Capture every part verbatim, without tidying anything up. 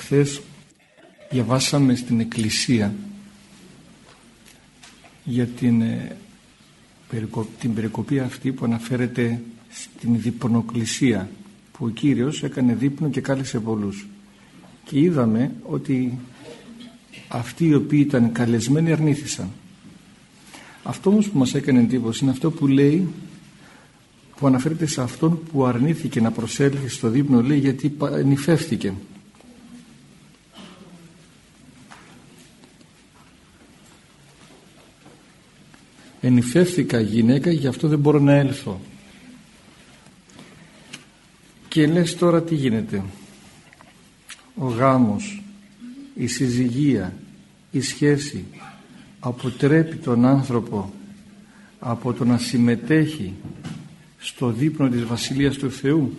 Χθες διαβάσαμε στην Εκκλησία για την, ε, περικο, την περικοπή αυτή που αναφέρεται στην διπνοκλησία, που ο Κύριος έκανε δείπνο και κάλεσε πολλούς, και είδαμε ότι αυτοί οι οποίοι ήταν καλεσμένοι αρνήθησαν. Αυτό όμως που μας έκανε εντύπωση είναι αυτό που λέει, που αναφέρεται σε αυτόν που αρνήθηκε να προσέλθει στο δείπνο, λέει γιατί νηφεύτηκε. Ενηφεύθηκα γυναίκα, γι' αυτό δεν μπορώ να έλθω. Και λες τώρα τι γίνεται? Ο γάμος, η συζυγία, η σχέση αποτρέπει τον άνθρωπο από το να συμμετέχει στο δείπνο της Βασιλείας του Θεού?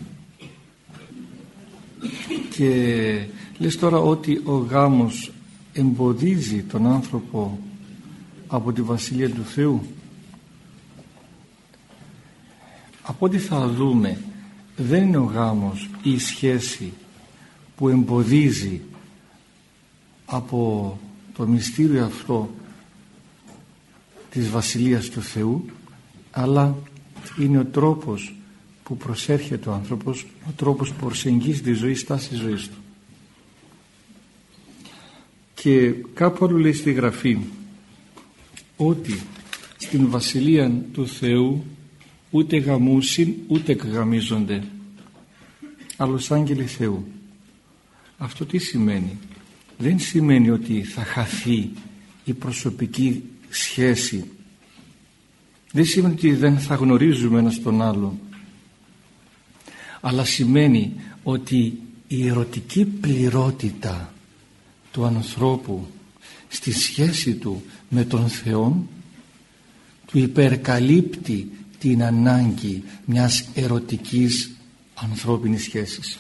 Και λες τώρα ότι ο γάμος εμποδίζει τον άνθρωπο από τη Βασιλεία του Θεού? Από ό,τι θα δούμε, δεν είναι ο γάμος ή η σχέση που εμποδίζει από το μυστήριο αυτό της Βασιλείας του Θεού, αλλά είναι ο τρόπος που προσέρχεται ο άνθρωπος, ο τρόπος που προσεγγίζει τη ζωή, στάση ζωής του. Και κάπου αλλού λέει στη Γραφή ότι στην Βασιλεία του Θεού ούτε γαμούσιν ούτε γαμίζονται, άλλος άγγελοι Θεού. Αυτό τι σημαίνει? Δεν σημαίνει ότι θα χαθεί η προσωπική σχέση, δεν σημαίνει ότι δεν θα γνωρίζουμε ένας τον άλλον, αλλά σημαίνει ότι η ερωτική πληρότητα του ανθρώπου στη σχέση του με τον Θεό του υπερκαλύπτει την ανάγκη μιας ερωτικής ανθρώπινης σχέσης.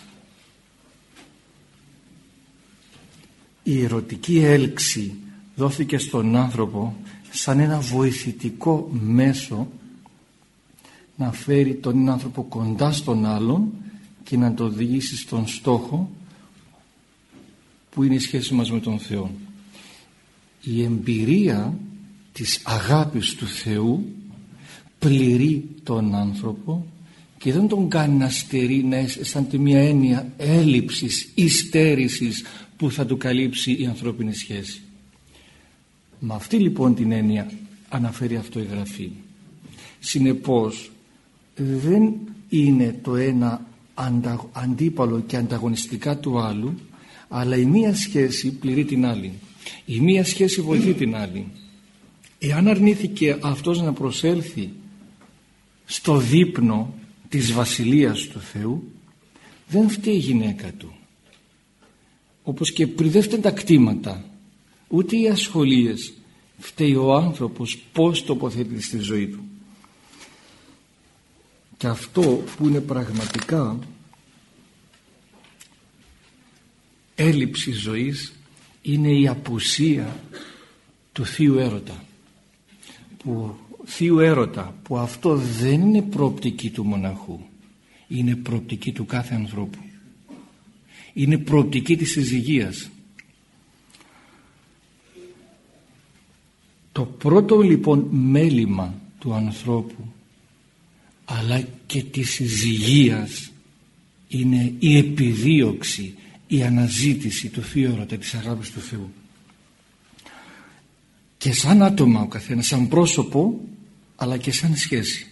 Η ερωτική έλξη δόθηκε στον άνθρωπο σαν ένα βοηθητικό μέσο να φέρει τον άνθρωπο κοντά στον άλλον και να το οδηγήσει στον στόχο που είναι η σχέση μας με τον Θεό. Η εμπειρία της αγάπης του Θεού πληρεί τον άνθρωπο και δεν τον κάνει να στερεί, να αισθάνεται μια έννοια έλλειψης ή στέρησης που θα του καλύψει η ανθρώπινη σχέση. Με αυτή λοιπόν την έννοια αναφέρει αυτό η Γραφή. Συνεπώς δεν είναι το ένα αντα, αντίπαλο και ανταγωνιστικά του άλλου, αλλά η μία σχέση πληρεί την άλλη, η μία σχέση βοηθεί την άλλη. Εάν αρνήθηκε αυτός να προσέλθει στο δείπνο της Βασιλείας του Θεού, δεν φταίει η γυναίκα του, όπως και πριν δεν φταίνουν τα κτήματα ούτε οι ασχολίες, φταίει ο άνθρωπος πώς τοποθετείται στη ζωή του. Και αυτό που είναι πραγματικά έλλειψη ζωής είναι η απουσία του θείου έρωτα, που θείου έρωτα που αυτό δεν είναι προοπτική του μοναχού, είναι προοπτική του κάθε ανθρώπου, είναι προοπτική της συζυγίας. Το πρώτο λοιπόν μέλημα του ανθρώπου αλλά και της συζυγίας είναι η επιδίωξη, η αναζήτηση του θείου έρωτα, της αγάπης του Θεού. Και σαν άτομα ο καθένας, σαν πρόσωπο, αλλά και σαν σχέση.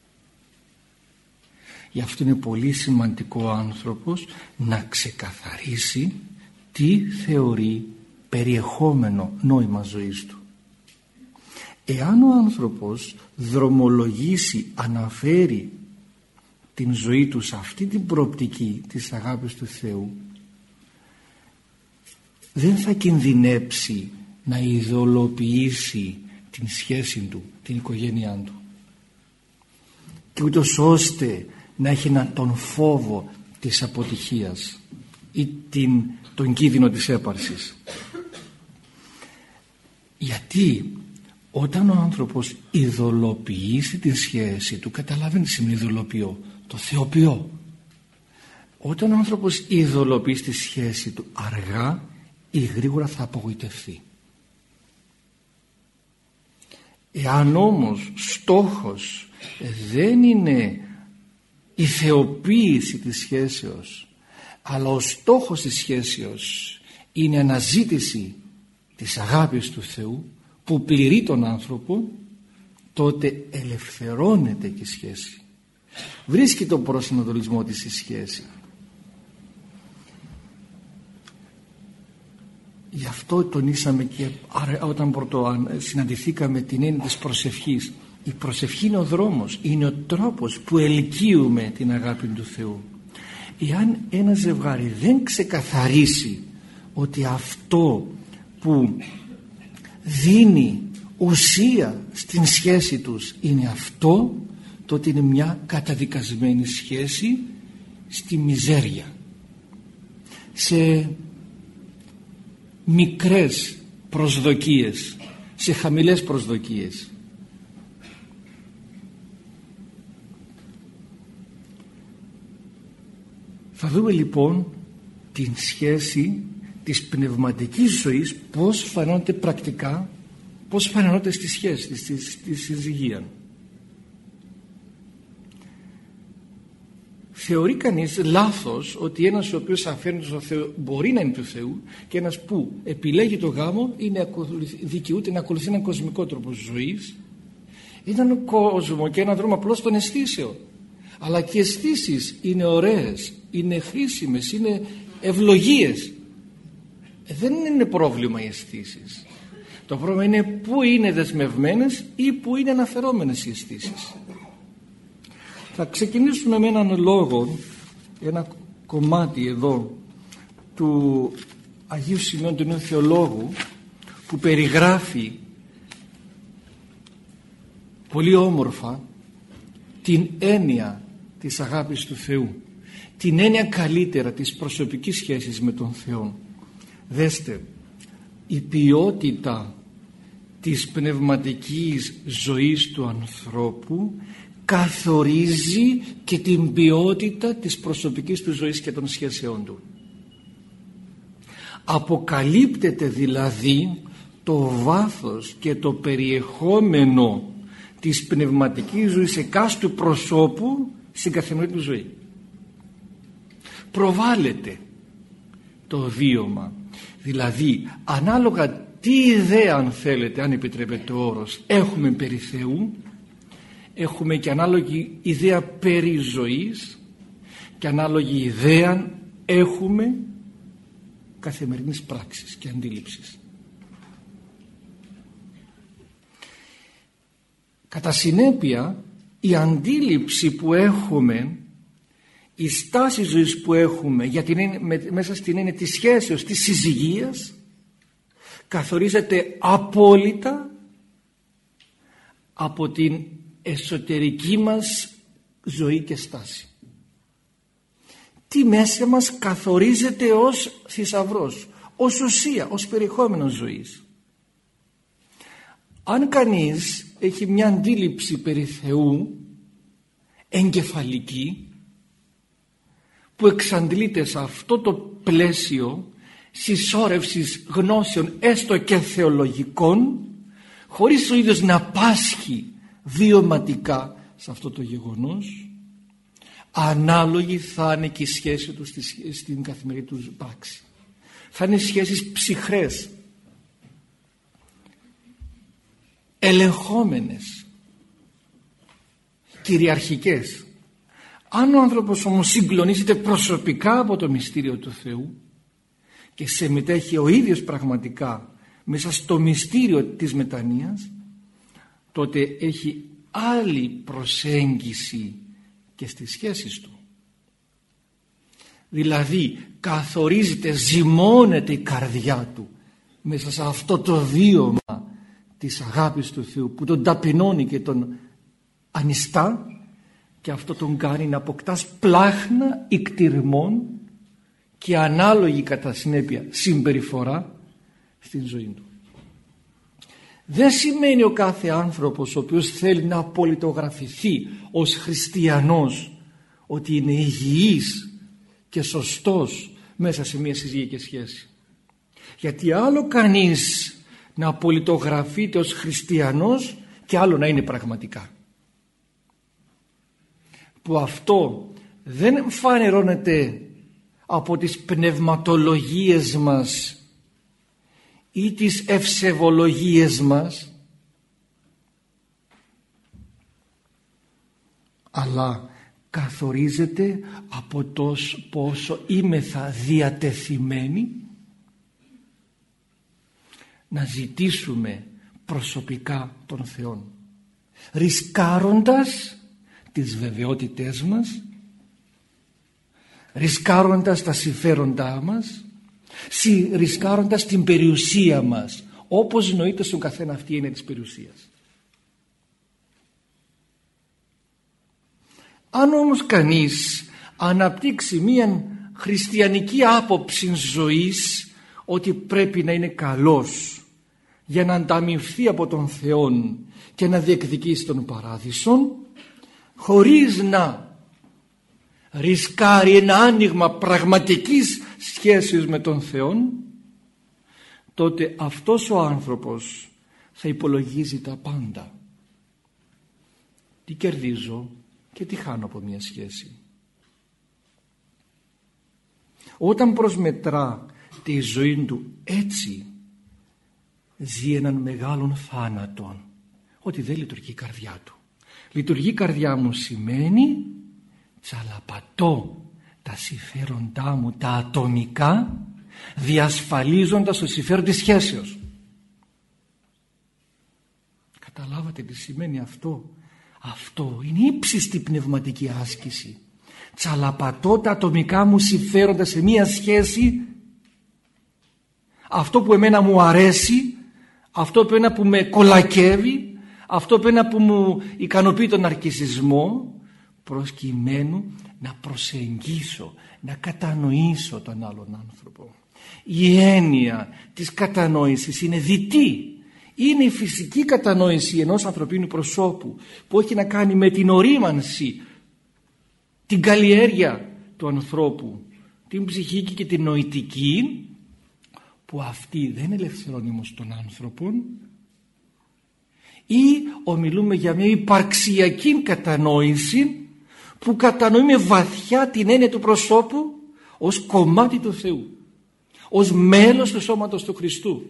Γι' αυτό είναι πολύ σημαντικό ο άνθρωπος να ξεκαθαρίσει τι θεωρεί περιεχόμενο νόημα ζωής του. Εάν ο άνθρωπος δρομολογήσει, αναφέρει την ζωή του σε αυτή την προοπτική της αγάπης του Θεού, δεν θα κινδυνέψει να ειδωλοποιήσει την σχέση του, την οικογένειά του, και ούτως ώστε να έχει ένα, τον φόβο της αποτυχίας ή την, τον κίνδυνο της έπαρσης. Γιατί όταν ο άνθρωπος ειδωλοποιήσει τη σχέση του, καταλαβαίνει τι σημαίνει ειδωλοποιώ, το θεοποιώ, Όταν ο άνθρωπος ειδωλοποιεί στη σχέση του, αργά ή γρήγορα θα απογοητευτεί. Εάν όμως στόχος δεν είναι η θεοποίηση της σχέσεως, αλλά ο στόχος της σχέσεως είναι η αναζήτηση της αγάπης του Θεού που πληρεί τον άνθρωπο, τότε ελευθερώνεται και η σχέση. Βρίσκει τον προσανατολισμό της η σχέση. Γι' αυτό τονίσαμε και όταν πρώτο συναντηθήκαμε την έννοια της προσευχής. Η προσευχή είναι ο δρόμος, είναι ο τρόπος που ελκύουμε την αγάπη του Θεού. Εάν ένα ζευγάρι δεν ξεκαθαρίσει ότι αυτό που δίνει ουσία στην σχέση τους είναι αυτό, τότε είναι μια καταδικασμένη σχέση στη μιζέρια, σε μικρές προσδοκίες, σε χαμηλές προσδοκίες. Θα δούμε λοιπόν την σχέση της πνευματικής ζωής, πώς φανώνεται πρακτικά, πώς φανώνεται στη σχέση, στη, στη συζυγία. Θεωρεί κανείς λάθος ότι ένας ο οποίος αφήνει στον Θεό μπορεί να είναι του Θεού, και ένας που επιλέγει το γάμο είναι, δικαιούται να ακολουθεί έναν κοσμικό τρόπο ζωής. Είναι έναν κόσμο και έναν δρόμο απλώς των αισθήσεων. Αλλά και οι αισθήσεις είναι ωραίες, είναι χρήσιμες, είναι ευλογίες. Δεν είναι πρόβλημα οι αισθήσεις. Το πρόβλημα είναι πού είναι δεσμευμένες ή πού είναι αναφερόμενες οι αισθήσεις. Θα ξεκινήσουμε με έναν λόγο, ένα κομμάτι εδώ του Αγίου Σημειών του Νέου Θεολόγου, που περιγράφει πολύ όμορφα την έννοια της αγάπης του Θεού, την έννοια καλύτερα της προσωπικής σχέσης με τον Θεό. Δέστε, η ποιότητα της πνευματικής ζωής του ανθρώπου καθορίζει και την ποιότητα της προσωπικής του ζωής και των σχέσεών του. Αποκαλύπτεται δηλαδή το βάθος και το περιεχόμενο της πνευματικής ζωής εκάστου προσώπου στην καθημερινή του ζωή. Προβάλλεται το βίωμα, δηλαδή ανάλογα τι ιδέα, αν θέλετε, αν επιτρέπετε ο όρος, έχουμε περί Θεού, έχουμε και ανάλογη ιδέα περί ζωής και ανάλογη ιδέα έχουμε καθημερινής πράξης και αντίληψης. Κατά συνέπεια, η αντίληψη που έχουμε, η στάση ζωής που έχουμε για την, μέσα στην έννοια της σχέσεως, της συζυγίας, καθορίζεται απόλυτα από την εσωτερική μας ζωή και στάση. Τι μέσα μας καθορίζεται ως θησαυρός, ως ουσία, ως περιεχόμενο ζωής. Αν κανείς έχει μια αντίληψη περί Θεού εγκεφαλική, που εξαντλείται σε αυτό το πλαίσιο συσσόρευσης γνώσεων έστω και θεολογικών, χωρίς ο ίδιος να πάσχει βιωματικά σε αυτό το γεγονός, ανάλογη θα είναι και η σχέση του στη, στην καθημερινή του πράξη. Θα είναι σχέσεις ψυχρές, ελεγχόμενες, κυριαρχικές. Αν ο άνθρωπος όμως συγκλονίζεται προσωπικά από το μυστήριο του Θεού και συμμετέχει ο ίδιος πραγματικά μέσα στο μυστήριο της μετανοίας, τότε έχει άλλη προσέγγιση και στις σχέσεις του. Δηλαδή καθορίζεται, ζυμώνεται η καρδιά του μέσα σε αυτό το βίωμα της αγάπης του Θεού που τον ταπεινώνει και τον ανιστά, και αυτό τον κάνει να αποκτά σπλάχνα ικτηρμών και ανάλογη κατά συνέπεια συμπεριφορά στην ζωή του. Δεν σημαίνει ο κάθε άνθρωπος ο οποίος θέλει να απολυτογραφηθεί ως χριστιανός ότι είναι υγιής και σωστός μέσα σε μια συζυγική σχέση. Γιατί άλλο κανείς να πολιτογραφείται ως χριστιανός και άλλο να είναι πραγματικά. Που αυτό δεν φανερώνεται από τις πνευματολογίες μας ή τις ευσεβολογίες μας, αλλά καθορίζεται από το πόσο είμεθα διατεθειμένοι να ζητήσουμε προσωπικά τον Θεό, ρισκάροντας τις βεβαιότητές μας, ρισκάροντας τα συμφέροντά μας, ρισκάροντας την περιουσία μας, όπως νοείται στον καθένα αυτή η έννοια της περιουσίας. Αν όμως κανείς αναπτύξει μία χριστιανική άποψη ζωής, ότι πρέπει να είναι καλός για να ανταμοιφθεί από τον Θεό και να διεκδικήσει τον παράδεισο, χωρίς να ρισκάρει ένα άνοιγμα πραγματικής σχέσης με τον Θεό, τότε αυτός ο άνθρωπος θα υπολογίζει τα πάντα. Τι κερδίζω και τι χάνω από μια σχέση. Όταν προσμετρά τη ζωή του έτσι, ζει έναν μεγάλον θάνατον, ότι δεν λειτουργεί η καρδιά του. Λειτουργεί η καρδιά μου σημαίνει τσαλαπατώ τα συμφέροντά μου τα ατομικά, διασφαλίζοντας το συμφέρον της σχέσεως. Καταλάβατε τι σημαίνει αυτό? Αυτό είναι ύψιστη πνευματική άσκηση. Τσαλαπατώ τα ατομικά μου συμφέροντα σε μία σχέση, αυτό που εμένα μου αρέσει, αυτό που εμένα που με κολακεύει, αυτό που εμένα που μου ικανοποιεί τον αρκισισμό, προσκειμένου να προσεγγίσω, να κατανοήσω τον άλλον άνθρωπο. Η έννοια της κατανόησης είναι διτή. Είναι η φυσική κατανόηση ενός ανθρωπίνου προσώπου που έχει να κάνει με την ορίμανση, την καλλιέργεια του ανθρώπου, την ψυχική και την νοητική, που αυτή δεν ελευθερώνει όμως τον άνθρωπο, ή ομιλούμε για μια υπαρξιακή κατανόηση που κατανοούμε βαθιά την έννοια του προσώπου ως κομμάτι του Θεού, ως μέλος του σώματος του Χριστού,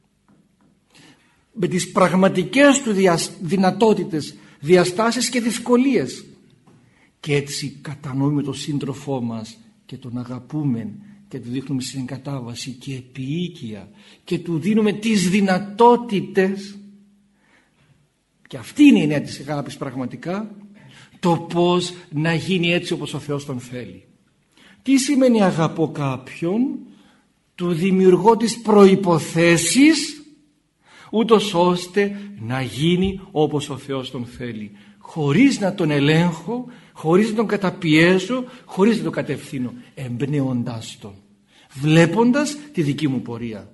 με τις πραγματικές του δυνατότητες, διαστάσεις και δυσκολίες, και έτσι κατανοούμε τον σύντροφό μας και τον αγαπούμε και του δείχνουμε συγκατάβαση και επίοικια και του δίνουμε τις δυνατότητες, και αυτή είναι η έννοια της αγάπης πραγματικά, το πώς να γίνει έτσι όπως ο Θεός τον θέλει. Τι σημαίνει αγαπώ κάποιον? Του δημιουργώ τις προϋποθέσεις ούτως ώστε να γίνει όπως ο Θεός τον θέλει, χωρίς να τον ελέγχω, χωρίς να τον καταπιέζω, χωρίς να τον κατευθύνω, εμπνέοντάς τον, βλέποντας τη δική μου πορεία.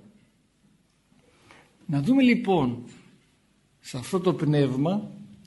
Να δούμε λοιπόν σε αυτό το πνεύμα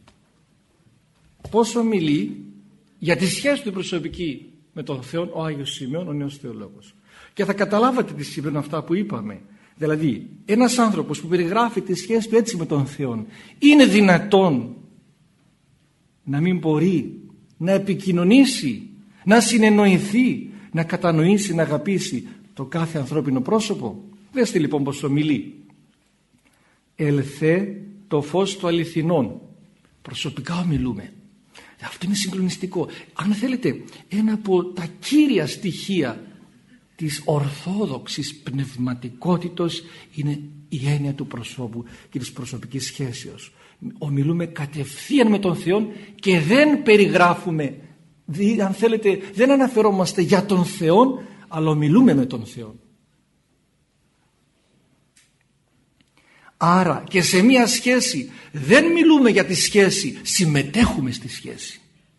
πόσο μιλεί για τη σχέση του προσωπική με τον Θεό ο Άγιος Σημειών, ο νέος θεολόγος. Και θα καταλάβατε τι σημαίνουν αυτά που είπαμε. Δηλαδή ένας άνθρωπος που περιγράφει τη σχέση του έτσι με τον Θεό, είναι δυνατόν να μην μπορεί να επικοινωνήσει, να συνεννοηθεί, να κατανοήσει, να αγαπήσει το κάθε ανθρώπινο πρόσωπο? Δέστε λοιπόν πως ομιλεί. Ελθέ το φως του αληθινών. Προσωπικά ομιλούμε. Αυτό είναι συγκλονιστικό. Αν θέλετε, ένα από τα κύρια στοιχεία της ορθόδοξης πνευματικότητος είναι η έννοια του προσώπου και της προσωπικής σχέσεως. Ομιλούμε κατευθείαν με τον Θεό και δεν περιγράφουμε, αν θέλετε, δεν αναφερόμαστε για τον Θεό, αλλά ομιλούμε με τον Θεό. Άρα και σε μία σχέση δεν μιλούμε για τη σχέση, συμμετέχουμε στη σχέση.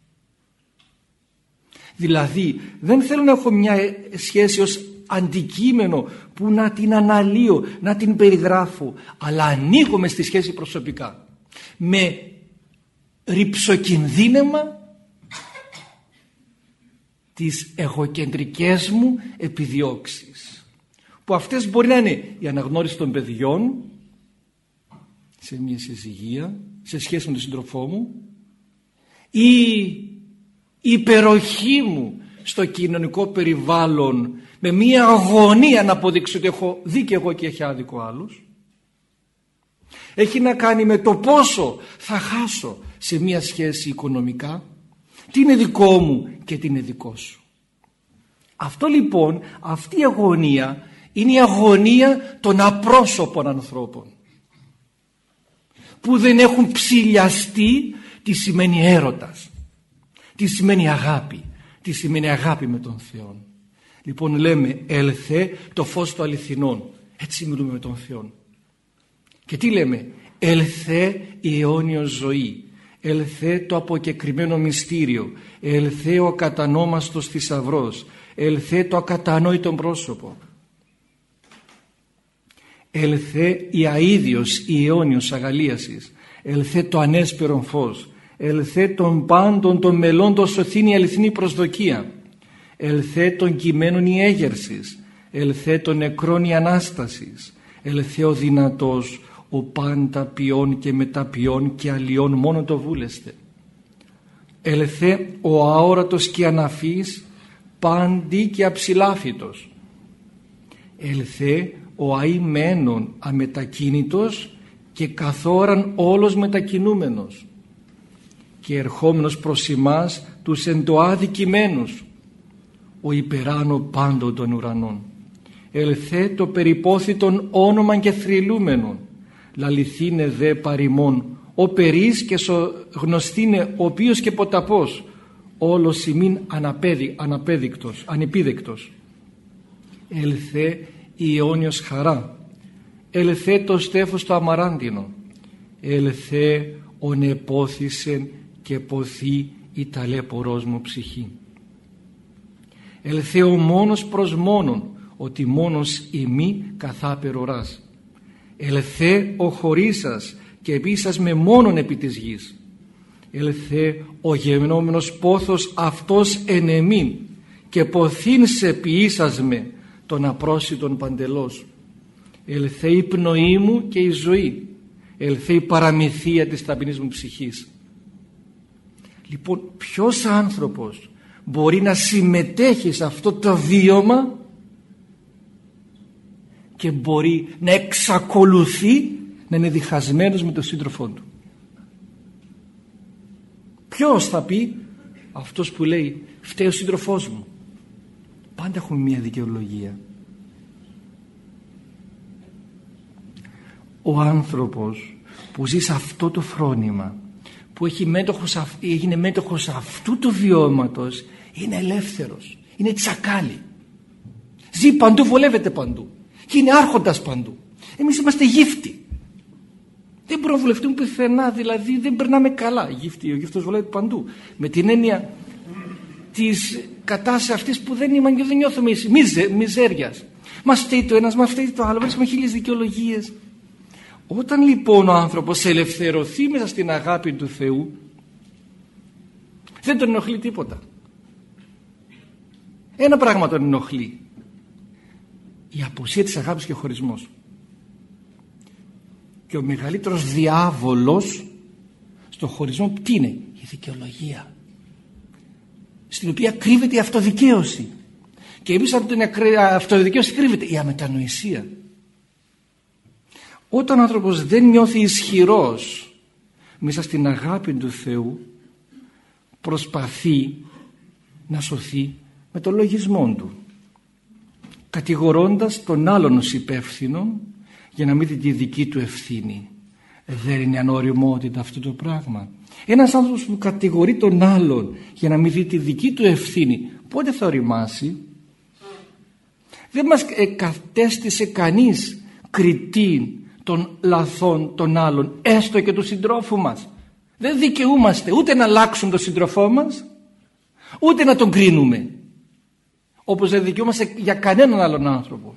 Δηλαδή δεν θέλω να έχω μια σχέση ως αντικείμενο που να την αναλύω, να την περιγράφω, αλλά ανοίγομαι στη σχέση προσωπικά με ρυψοκινδύνεμα τις εγωκεντρικές μου επιδιώξεις, που αυτές μπορεί να είναι η αναγνώριση των παιδιών σε μια συζυγία, σε σχέση με τον σύντροφό μου, ή η υπεροχή μου στο κοινωνικό περιβάλλον με μια αγωνία να αποδείξω ότι έχω δίκιο εγώ και έχει άδικο άλλους. Έχει να κάνει με το πόσο θα χάσω σε μια σχέση οικονομικά, τι είναι δικό μου και τι είναι δικό σου. Αυτό λοιπόν, αυτή η αγωνία είναι η αγωνία των απρόσωπων ανθρώπων που δεν έχουν ψηλιαστεί τι σημαίνει έρωτας, τι σημαίνει αγάπη, τι σημαίνει αγάπη με τον Θεό. Λοιπόν λέμε ελθέ το φως του αληθινών, έτσι μιλούμε με τον Θεό. Και τι λέμε? Ελθέ η αιώνιος ζωή, ελθέ το αποκεκριμένο μυστήριο, ελθέ ο ακατανόμαστος θησαυρός, ελθέ το ακατανόητο πρόσωπο, ελθέ η αίδιος η αιώνιος αγαλίασης, ελθέ το ανέσπερον φως, ελθέ των πάντων των μελών το σωθήν η αληθινή προσδοκία, ελθέ των κειμένων η έγερσης, ελθέ των νεκρών η ανάστασης, ελθέ ο δυνατός ο πάντα ποιών και μεταποιών και αλλιών μόνο το βούλεστε, ελθέ ο αόρατος και αναφής πάντη και αψηλάφιτος, ελθέ ο αημένον αμετακίνητος και καθόραν όλος μετακινούμενος και ερχόμενος προς εμάς τους εν το αδικημένους, ο υπεράνω πάντων των ουρανών, ελθέ το περιπόθητον όνομα και θρυλούμενον, λαληθήνε δε παρημών ο περίς και σο γνωστήνε ο οποίος και ποταπός, όλος ημίν αναπέδι, αναπέδεικτος, ανεπίδεκτος, ελθέ η αιώνιος χαρά, ελθέ το στέφος το αμαράντινο, ελθέ ο νεπόθησεν και ποθεί η ταλέπορός μου ψυχή, ελθέ ο μόνος προς μόνον, ότι μόνος ημί καθάπερ οράς, ελθέ ο χωρίσας και επίσας με μόνον επί της γης, ελθέ ο γεννόμενος πόθος αυτός εν εμήν και ποθήν σε ποιήσας με τον απρόσιτον παντελώς, ελθέ η πνοή μου και η ζωή, ελθέ η παραμυθία της ταπεινής μου ψυχής. Λοιπόν, ποιος άνθρωπος μπορεί να συμμετέχει σε αυτό το βίωμα και μπορεί να εξακολουθεί να είναι διχασμένος με τον σύντροφό του? Ποιος θα πει? Αυτός που λέει φταίει ο σύντροφός μου. Πάντα έχουμε μια δικαιολογία. Ο άνθρωπος που ζει σε αυτό το φρόνημα, που έχει μέτοχος, έγινε μέτοχος αυτού του βιώματος, είναι ελεύθερος, είναι τσακάλι, ζει παντού, βολεύεται παντού και είναι άρχοντας παντού. Εμείς είμαστε γύφτοι, δεν μπορούμε να βολευτούμε πουθενά, δηλαδή δεν περνάμε καλά. Γύφτη, ο γύφτος βολεύεται παντού, με την έννοια της κατάστασης αυτής που δεν, είμαστε, δεν νιώθουμε μιζε, μιζέριας. Μας φταίει το ένας, μας φταίει το άλλο, βρίσκουμε χίλιες δικαιολογίες. Όταν λοιπόν ο άνθρωπος ελευθερωθεί μέσα στην αγάπη του Θεού, δεν τον ενοχλεί τίποτα. Ένα πράγμα τον ενοχλεί: η απουσία της αγάπης και ο χωρισμός. Και ο μεγαλύτερος διάβολος στον χωρισμό τι είναι? Η δικαιολογία, στην οποία κρύβεται η αυτοδικαίωση, και εμείς από την αυτοδικαίωση κρύβεται η αμετανοησία. Όταν ο άνθρωπος δεν νιώθει ισχυρός μέσα στην αγάπη του Θεού, προσπαθεί να σωθεί με τον λογισμό του, κατηγορώντας τον άλλον ως υπεύθυνο για να μην δει τη δική του ευθύνη. Δεν είναι ανοριμότητα αυτό το πράγμα? Ένας άνθρωπος που κατηγορεί τον άλλον για να μην δει τη δική του ευθύνη, πότε θα οριμάσει? Δεν μας κατέστησε κανείς κριτή των λαθών των άλλων, έστω και του συντρόφου μας. Δεν δικαιούμαστε ούτε να αλλάξουν τον σύντροφό μας, ούτε να τον κρίνουμε, όπως δεν δικαιούμαστε για κανέναν άλλον άνθρωπο.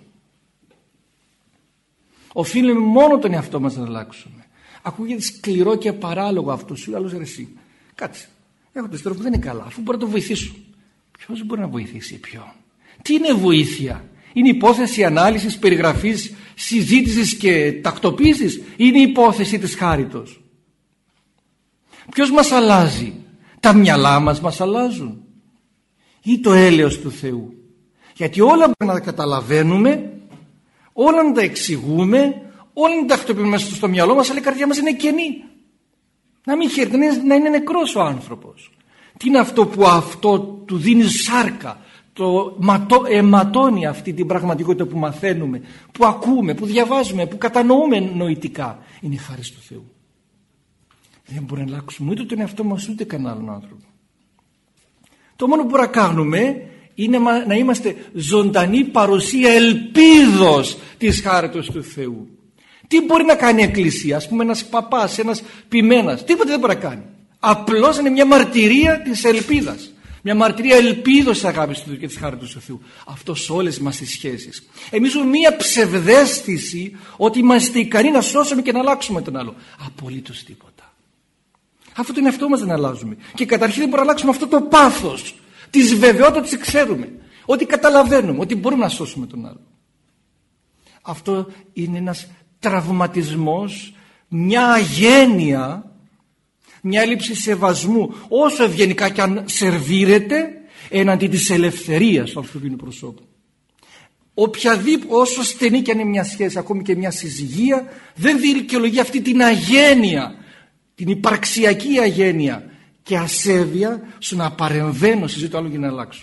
Οφείλουμε μόνο τον εαυτό μας να αλλάξουμε. Ακούγεται σκληρό και παράλογο αυτό. Σου άλλος ρε εσύ, κάτσε, έχω τον σύντροφο που δεν είναι καλά, αφού μπορώ να τον βοηθήσω. Ποιος μπορεί να βοηθήσει ποιον? Τι είναι βοήθεια? Είναι υπόθεση ανάλυσης, περιγραφής, συζήτησης και τακτοποίησης? Είναι υπόθεση της χάριτος? Ποιος μας αλλάζει? Τα μυαλά μας μας αλλάζουν ή το έλεος του Θεού? Γιατί όλα μπορούμε να τα καταλαβαίνουμε, όλα να τα εξηγούμε, όλα να τα τακτοποιούμε μέσα στο μυαλό μας, αλλά η καρδιά μας είναι κενή. Να μην χαίρεται, να είναι νεκρός ο άνθρωπος. Τι είναι αυτό που αυτό του δίνει σάρκα, το αιματώνει αυτή την πραγματικότητα που μαθαίνουμε, που ακούμε, που διαβάζουμε, που κατανοούμε νοητικά? Είναι η χάρη του Θεού. Δεν μπορεί να αλλάξουμε ούτε τον εαυτό μας ούτε κανέναν άλλον άνθρωπο. Το μόνο που μπορούμε να κάνουμε είναι να είμαστε ζωντανή παρουσία ελπίδος της χάριτος του Θεού. Τι μπορεί να κάνει η Εκκλησία? Ας πούμε ένας παπάς, ένας ποιμένας, τίποτε δεν μπορεί να κάνει. Απλώς είναι μια μαρτυρία της ελπίδας. Μια μαρτυρία ελπίδος της αγάπης του και της χάριτος του Θεού. Αυτό σε όλες μας τις σχέσεις. Εμείς έχουμε μια ψευδαίσθηση ότι είμαστε ικανοί να σώσουμε και να αλλάξουμε τον άλλο. Απολύτως τίποτα. Αυτό τον εαυτό μας δεν αλλάζουμε. Και καταρχήν δεν μπορούμε να αλλάξουμε αυτό το πάθος της βεβαιότητας ότι ξέρουμε, ότι καταλαβαίνουμε, ότι μπορούμε να σώσουμε τον άλλο. Αυτό είναι ένας τραυματισμός, μια αγένεια, μια έλλειψη σεβασμού, όσο ευγενικά και αν σερβίρεται, έναντι της ελευθερίας του ανθρωπίνου προσώπου. Οποιαδήποτε, όσο στενή και αν είναι μια σχέση, ακόμη και μια συζυγία, δεν δικαιολογεί αυτή την αγένεια, την υπαρξιακή αγένεια και ασέβεια στο να παρεμβαίνω στη ζωή του άλλου και να αλλάξω.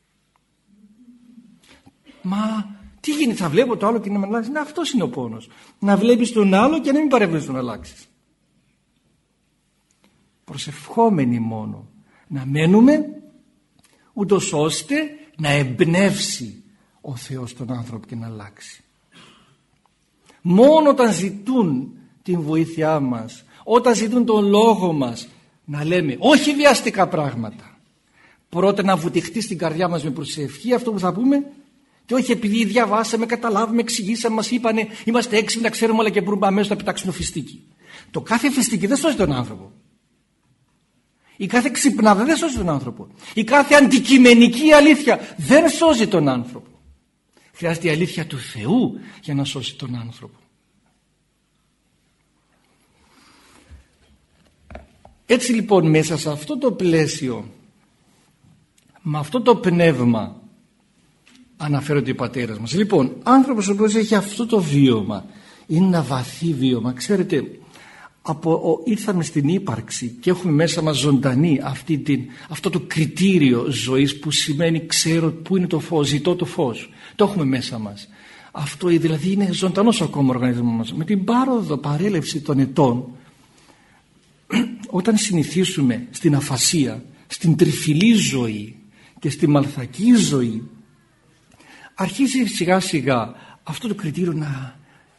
Μα τι γίνεται? Θα βλέπω το άλλο και να με αλλάξει? Να, αυτός είναι ο πόνος. Να βλέπεις τον άλλο και να μην παρεμβαίνεις να αλλάξεις. Προσευχόμενοι μόνο να μένουμε, ούτως ώστε να εμπνεύσει ο Θεός τον άνθρωπο και να αλλάξει. Μόνο όταν ζητούν την βοήθειά μας, όταν ζητούν τον λόγο μας, να λέμε όχι βιαστικά πράγματα. Πρώτα να βουτυχτεί στην καρδιά μας με προσευχή αυτό που θα πούμε, και όχι επειδή διαβάσαμε, καταλάβουμε, εξηγήσαμε, μας είπανε είμαστε έξυπνοι, να ξέρουμε όλα και μπορούμε αμέσως να πετάξουμε φιστίκι. Το κάθε φιστίκι δεν σώζει τον άνθρωπο. Η κάθε ξυπνάδα δεν σώζει τον άνθρωπο. Η κάθε αντικειμενική αλήθεια δεν σώζει τον άνθρωπο. Χρειάζεται η αλήθεια του Θεού για να σώσει τον άνθρωπο. Έτσι λοιπόν μέσα σε αυτό το πλαίσιο, με αυτό το πνεύμα αναφέρονται οι πατέρες μας. Λοιπόν, άνθρωπος ο οποίος έχει αυτό το βίωμα, είναι ένα βαθύ βίωμα. Ξέρετε, από, ο, ήρθαμε στην ύπαρξη και έχουμε μέσα μας ζωντανή αυτή την, αυτό το κριτήριο ζωής που σημαίνει ξέρω πού είναι το φως, ζητώ το φως. Το έχουμε μέσα μας. Αυτό δηλαδή είναι ζωντανός ακόμα ο οργανισμός μας. Με την πάροδο παρέλευση των ετών, όταν συνηθίσουμε στην αφασία, στην τριφυλή ζωή και στη μαλθακή ζωή, αρχίζει σιγά σιγά αυτό το κριτήριο να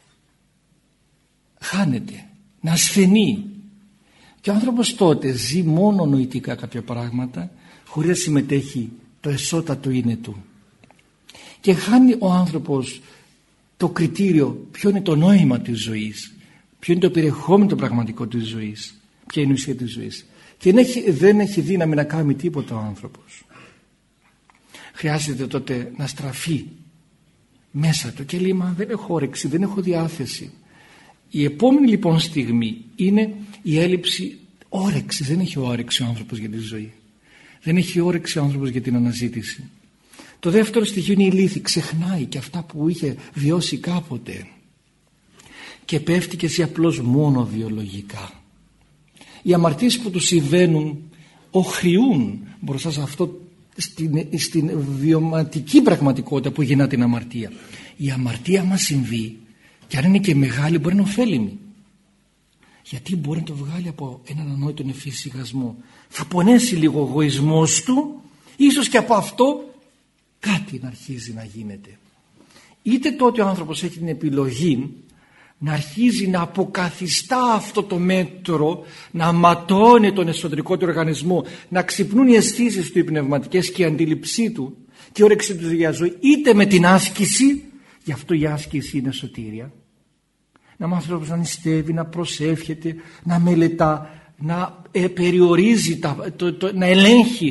χάνεται, να ασθενεί. Και ο άνθρωπος τότε ζει μόνο νοητικά κάποια πράγματα, χωρίς να συμμετέχει το εσώτατο είναι του. Και χάνει ο άνθρωπος το κριτήριο ποιο είναι το νόημα της ζωής, ποιο είναι το περιεχόμενο το πραγματικό της ζωής, ποια είναι η ουσία της ζωής. Και δεν έχει, δεν έχει δύναμη να κάνει τίποτα ο άνθρωπος. Χρειάζεται τότε να στραφεί μέσα του και λέει μα δεν έχω όρεξη, δεν έχω διάθεση. Η επόμενη λοιπόν στιγμή είναι η έλλειψη όρεξης. Δεν έχει όρεξη ο άνθρωπος για τη ζωή. Δεν έχει όρεξη ο άνθρωπος για την αναζήτηση. Το δεύτερο στοιχείο είναι η λύθη. Ξεχνάει και αυτά που είχε βιώσει κάποτε και πέφτει και ζει απλώς μόνο βιολογικά. Οι αμαρτίες που του συμβαίνουν οχριούν μπροστά σε αυτό, στην, στην βιωματική πραγματικότητα που γεννά την αμαρτία. Η αμαρτία μας συμβεί και αν είναι και μεγάλη μπορεί να είναι ωφέλιμη, γιατί μπορεί να το βγάλει από έναν ανόητον εφησυχασμό. Θα πονέσει λίγο ο εγωισμός του, ίσως και από αυτό κάτι να αρχίζει να γίνεται. Είτε τότε ο άνθρωπος έχει την επιλογή να αρχίζει να αποκαθιστά αυτό το μέτρο, να ματώνει τον εσωτερικό του οργανισμό, να ξυπνούν οι αισθήσεις του, οι πνευματικές και η αντίληψή του και η όρεξή του για ζωή, είτε με την άσκηση, γι' αυτό η άσκηση είναι σωτήρια, να μάθει να νηστεύει, να προσεύχεται, να μελετά, να ε, περιορίζει, τα, το, το, να ελέγχει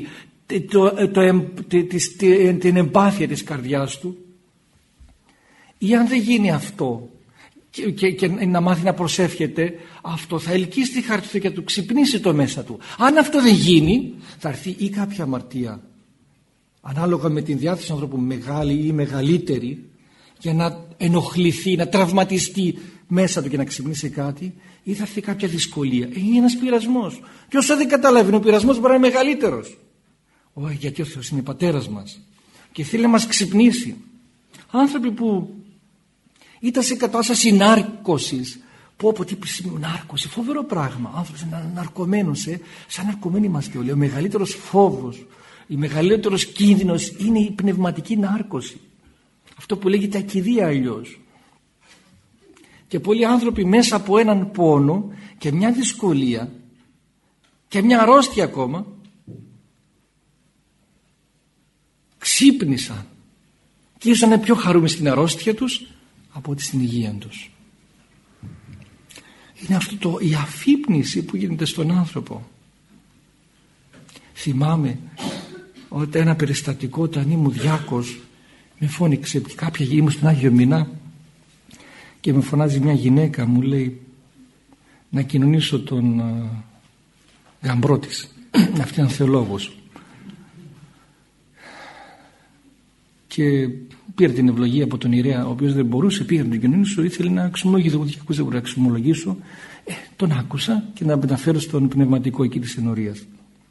το, το, το, της, την εμπάθεια της καρδιάς του, ή αν δεν γίνει αυτό και, και, και να μάθει να προσεύχεται, αυτό θα ελκύσει τη χάρη του και του ξυπνήσει το μέσα του. Αν αυτό δεν γίνει, θα έρθει ή κάποια αμαρτία ανάλογα με την διάθεση του ανθρώπου, μεγάλη ή μεγαλύτερη, για να ενοχληθεί, να τραυματιστεί μέσα του και να ξυπνήσει κάτι, ή θα έρθει κάποια δυσκολία. Είναι ένας πειρασμός. Και όσο δεν καταλαβαίνει, ο πειρασμός μπορεί να είναι μεγαλύτερος. Όχι, γιατί ο Θεός είναι πατέρας μας και θέλει να μας ξυπνήσει. Άνθρωποι που ήταν σε κατάσταση νάρκωσης, που από τι νάρκωση, φοβερό πράγμα. Άνθρωπος είναι ναρκωμένος, ε, σαν ναρκωμένοι είμαστε όλοι. Ο μεγαλύτερος φόβος, ο μεγαλύτερος κίνδυνος είναι η πνευματική νάρκωση. Αυτό που λέγεται ακηδεία αλλιώς. Και πολλοί άνθρωποι μέσα από έναν πόνο και μια δυσκολία και μια αρρώστια ακόμα ξύπνησαν και ίσως να είναι πιο χαρούμενοι στην αρρώστια τους από ότι στην υγεία τους. Είναι αυτό το, η αφύπνιση που γίνεται στον άνθρωπο. Θυμάμαι ότι ένα περιστατικό, όταν ήμουν διάκος, με φώνηξε κάποια, ήμουν στον Άγιο Μηνά και με φωνάζει μια γυναίκα, μου λέει να κοινωνήσω τον uh, γαμπρό της. Αυτή είναι θεολόγος. Και πήρε την ευλογία από τον ιερέα, ο οποίος δεν μπορούσε, πήγε να τον κοινωνήσω, ήθελε να αξιολογήσω. Εγώ δεν μπορούσα να αξιολογήσω. Ε, τον άκουσα και να μεταφέρω στον πνευματικό εκεί της ενορίας.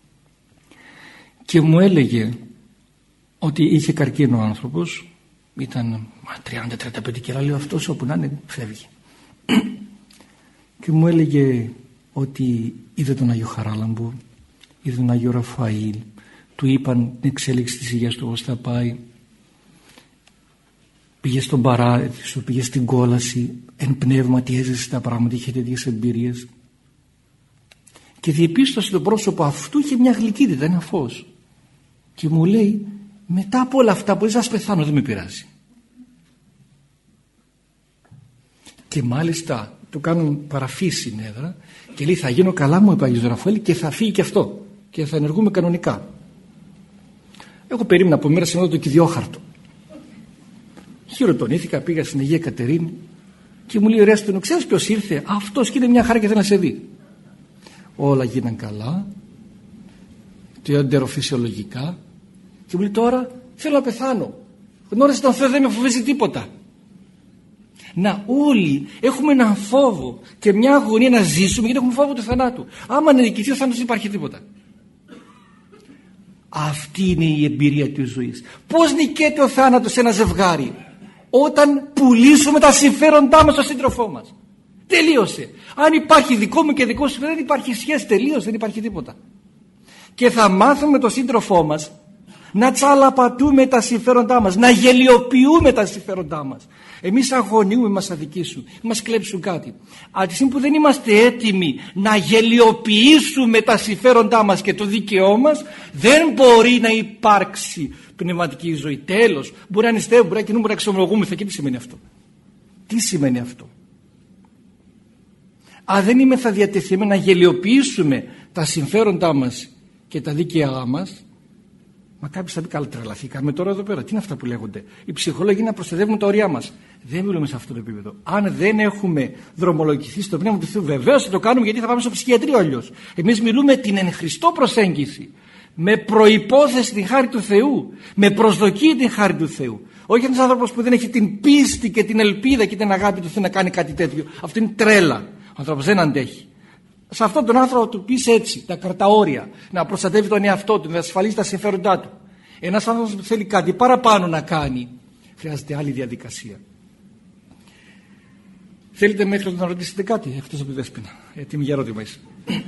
Και μου έλεγε ότι είχε καρκίνο ο άνθρωπος, ήταν τριάντα τριάντα πέντε κιλά, λέω αυτός όπου να είναι φεύγει. Και μου έλεγε ότι είδε τον Άγιο Χαράλαμπο, είδε τον Άγιο Ραφαήλ, του είπαν την εξέλιξη της υγείας του πώς θα πάει, πήγε στον Παράδεισο, πήγε στην κόλαση, εν πνεύματι έζησε τα πράγματα, είχε τέτοιες εμπειρίες και διεπίστωσε το πρόσωπο αυτού είχε μια γλυκύτητα, ένα φως, και μου λέει μετά από όλα αυτά που σας πεθάνω δεν με πειράζει. Και μάλιστα του κάνουν παραφή συνέδρα και λέει θα γίνω καλά, μου είπε ο Άγιος Ραφαήλ, και θα φύγει και αυτό και θα ενεργούμε κανονικά. Εγώ περίμενα από μέρα σε το κυδιόχαρτο. Χειροτονήθηκα, πήγα στην Αγία Κατερίνη και μου λέει ωραία στον ξέρεις ποιος ήρθε? Αυτός, και είναι μια χαρά και θέλει να σε δει. Όλα γίναν καλά, το εντεροφυσιολογικά, και μου λέει τώρα θέλω να πεθάνω. Γνώρισα τον Θεό, δεν με φοβίζει τίποτα. Να, όλοι έχουμε έναν φόβο και μια αγωνία να ζήσουμε γιατί έχουμε φόβο του θανάτου. Άμα νικηθεί ο θάνατος δεν υπάρχει τίποτα. Αυτή είναι η εμπειρία της ζωής. Πώς νικέται ο θάνατος σε ένα ζευγάρι? Όταν πουλήσουμε τα συμφέροντά μας στον σύντροφό μας. Τελείωσε. Αν υπάρχει δικό μου και δικό σου, δεν υπάρχει σχέση, τελείωσε, δεν υπάρχει τίποτα. Και θα μάθουμε τον σύντροφό μας να τσαλαπατούμε τα συμφέροντά μας, να γελιοποιούμε τα συμφέροντά μας. Εμείς αγωνιούμε, μας αδικήσουν, μας κλέψουν κάτι. Από τη στιγμή που δεν είμαστε έτοιμοι να γελιοποιήσουμε τα συμφέροντά μας και το δίκαιό μας, δεν μπορεί να υπάρξει πνευματική ζωή. Τέλος, μπορεί να νηστεύουμε, μπορεί να κινούμε, μπορεί να εξομολογούμεθα. Και τι σημαίνει αυτό? Τι σημαίνει αυτό? Αν δεν είμαι θα διατεθειμένοι να γελιοποιήσουμε τα συμφέροντά μας και τα δίκαιά μας, μα κάποιος θα πει καλά, τρελαθήκαμε τώρα εδώ πέρα. Τι είναι αυτά που λέγονται? Οι ψυχολόγοι είναι να προστατεύουν τα ωριά μας. Δεν μιλούμε σε αυτό το επίπεδο. Αν δεν έχουμε δρομολογηθεί στο πνεύμα του Θεού, βεβαίως θα το κάνουμε, γιατί θα πάμε στο ψυχιατρίο αλλιώς. Εμείς μιλούμε την εν Χριστώ προσέγγιση. Με προϋπόθεση την χάρη του Θεού. Με προσδοκία την χάρη του Θεού. Όχι ένας άνθρωπος που δεν έχει την πίστη και την ελπίδα και την αγάπη του Θεού να κάνει κάτι τέτοιο. Αυτό είναι τρέλα. Ο άνθρωπος δεν αντέχει. Σε αυτόν τον άνθρωπο του πεις έτσι, τα κραταόρια, να προστατεύει τον εαυτό του, να ασφαλίσει τα συμφέροντά του. Ένας άνθρωπος που θέλει κάτι παραπάνω να κάνει, χρειάζεται άλλη διαδικασία. Θέλετε μέχρι να ρωτήσετε κάτι, εκτός από τη Δέσποινα? Έτοιμη για ερώτημα είσαι?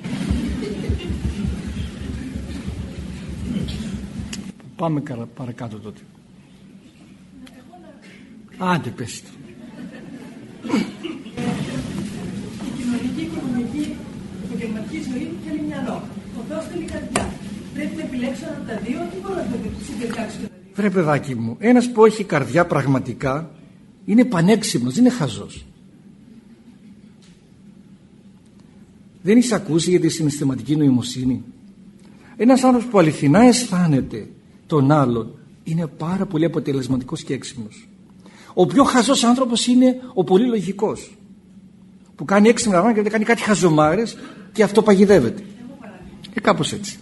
Πάμε παρακάτω τότε. Άντε πες το. Επαγγελματική ζωή θέλει μυαλό. Ο Θεός θέλει καρδιά. Πρέπει να επιλέξω από τα δύο, τι μπορώ να το συνδυάξω και τα δύο? Βρε παιδάκι μου, ένας που έχει καρδιά πραγματικά είναι πανέξυπνος, δεν είναι χαζός. Δεν έχεις ακούσει για τη συναισθηματική νοημοσύνη? Ένας άνθρωπος που αληθινά αισθάνεται τον άλλον είναι πάρα πολύ αποτελεσματικός και έξυπνος. Ο πιο χαζός άνθρωπος είναι ο πολύ λογικός, που κάνει έξυπνα πράγματα και κάνει κάτι χαζομάρες και αυτό παγιδεύεται. Και ε, κάπως έτσι.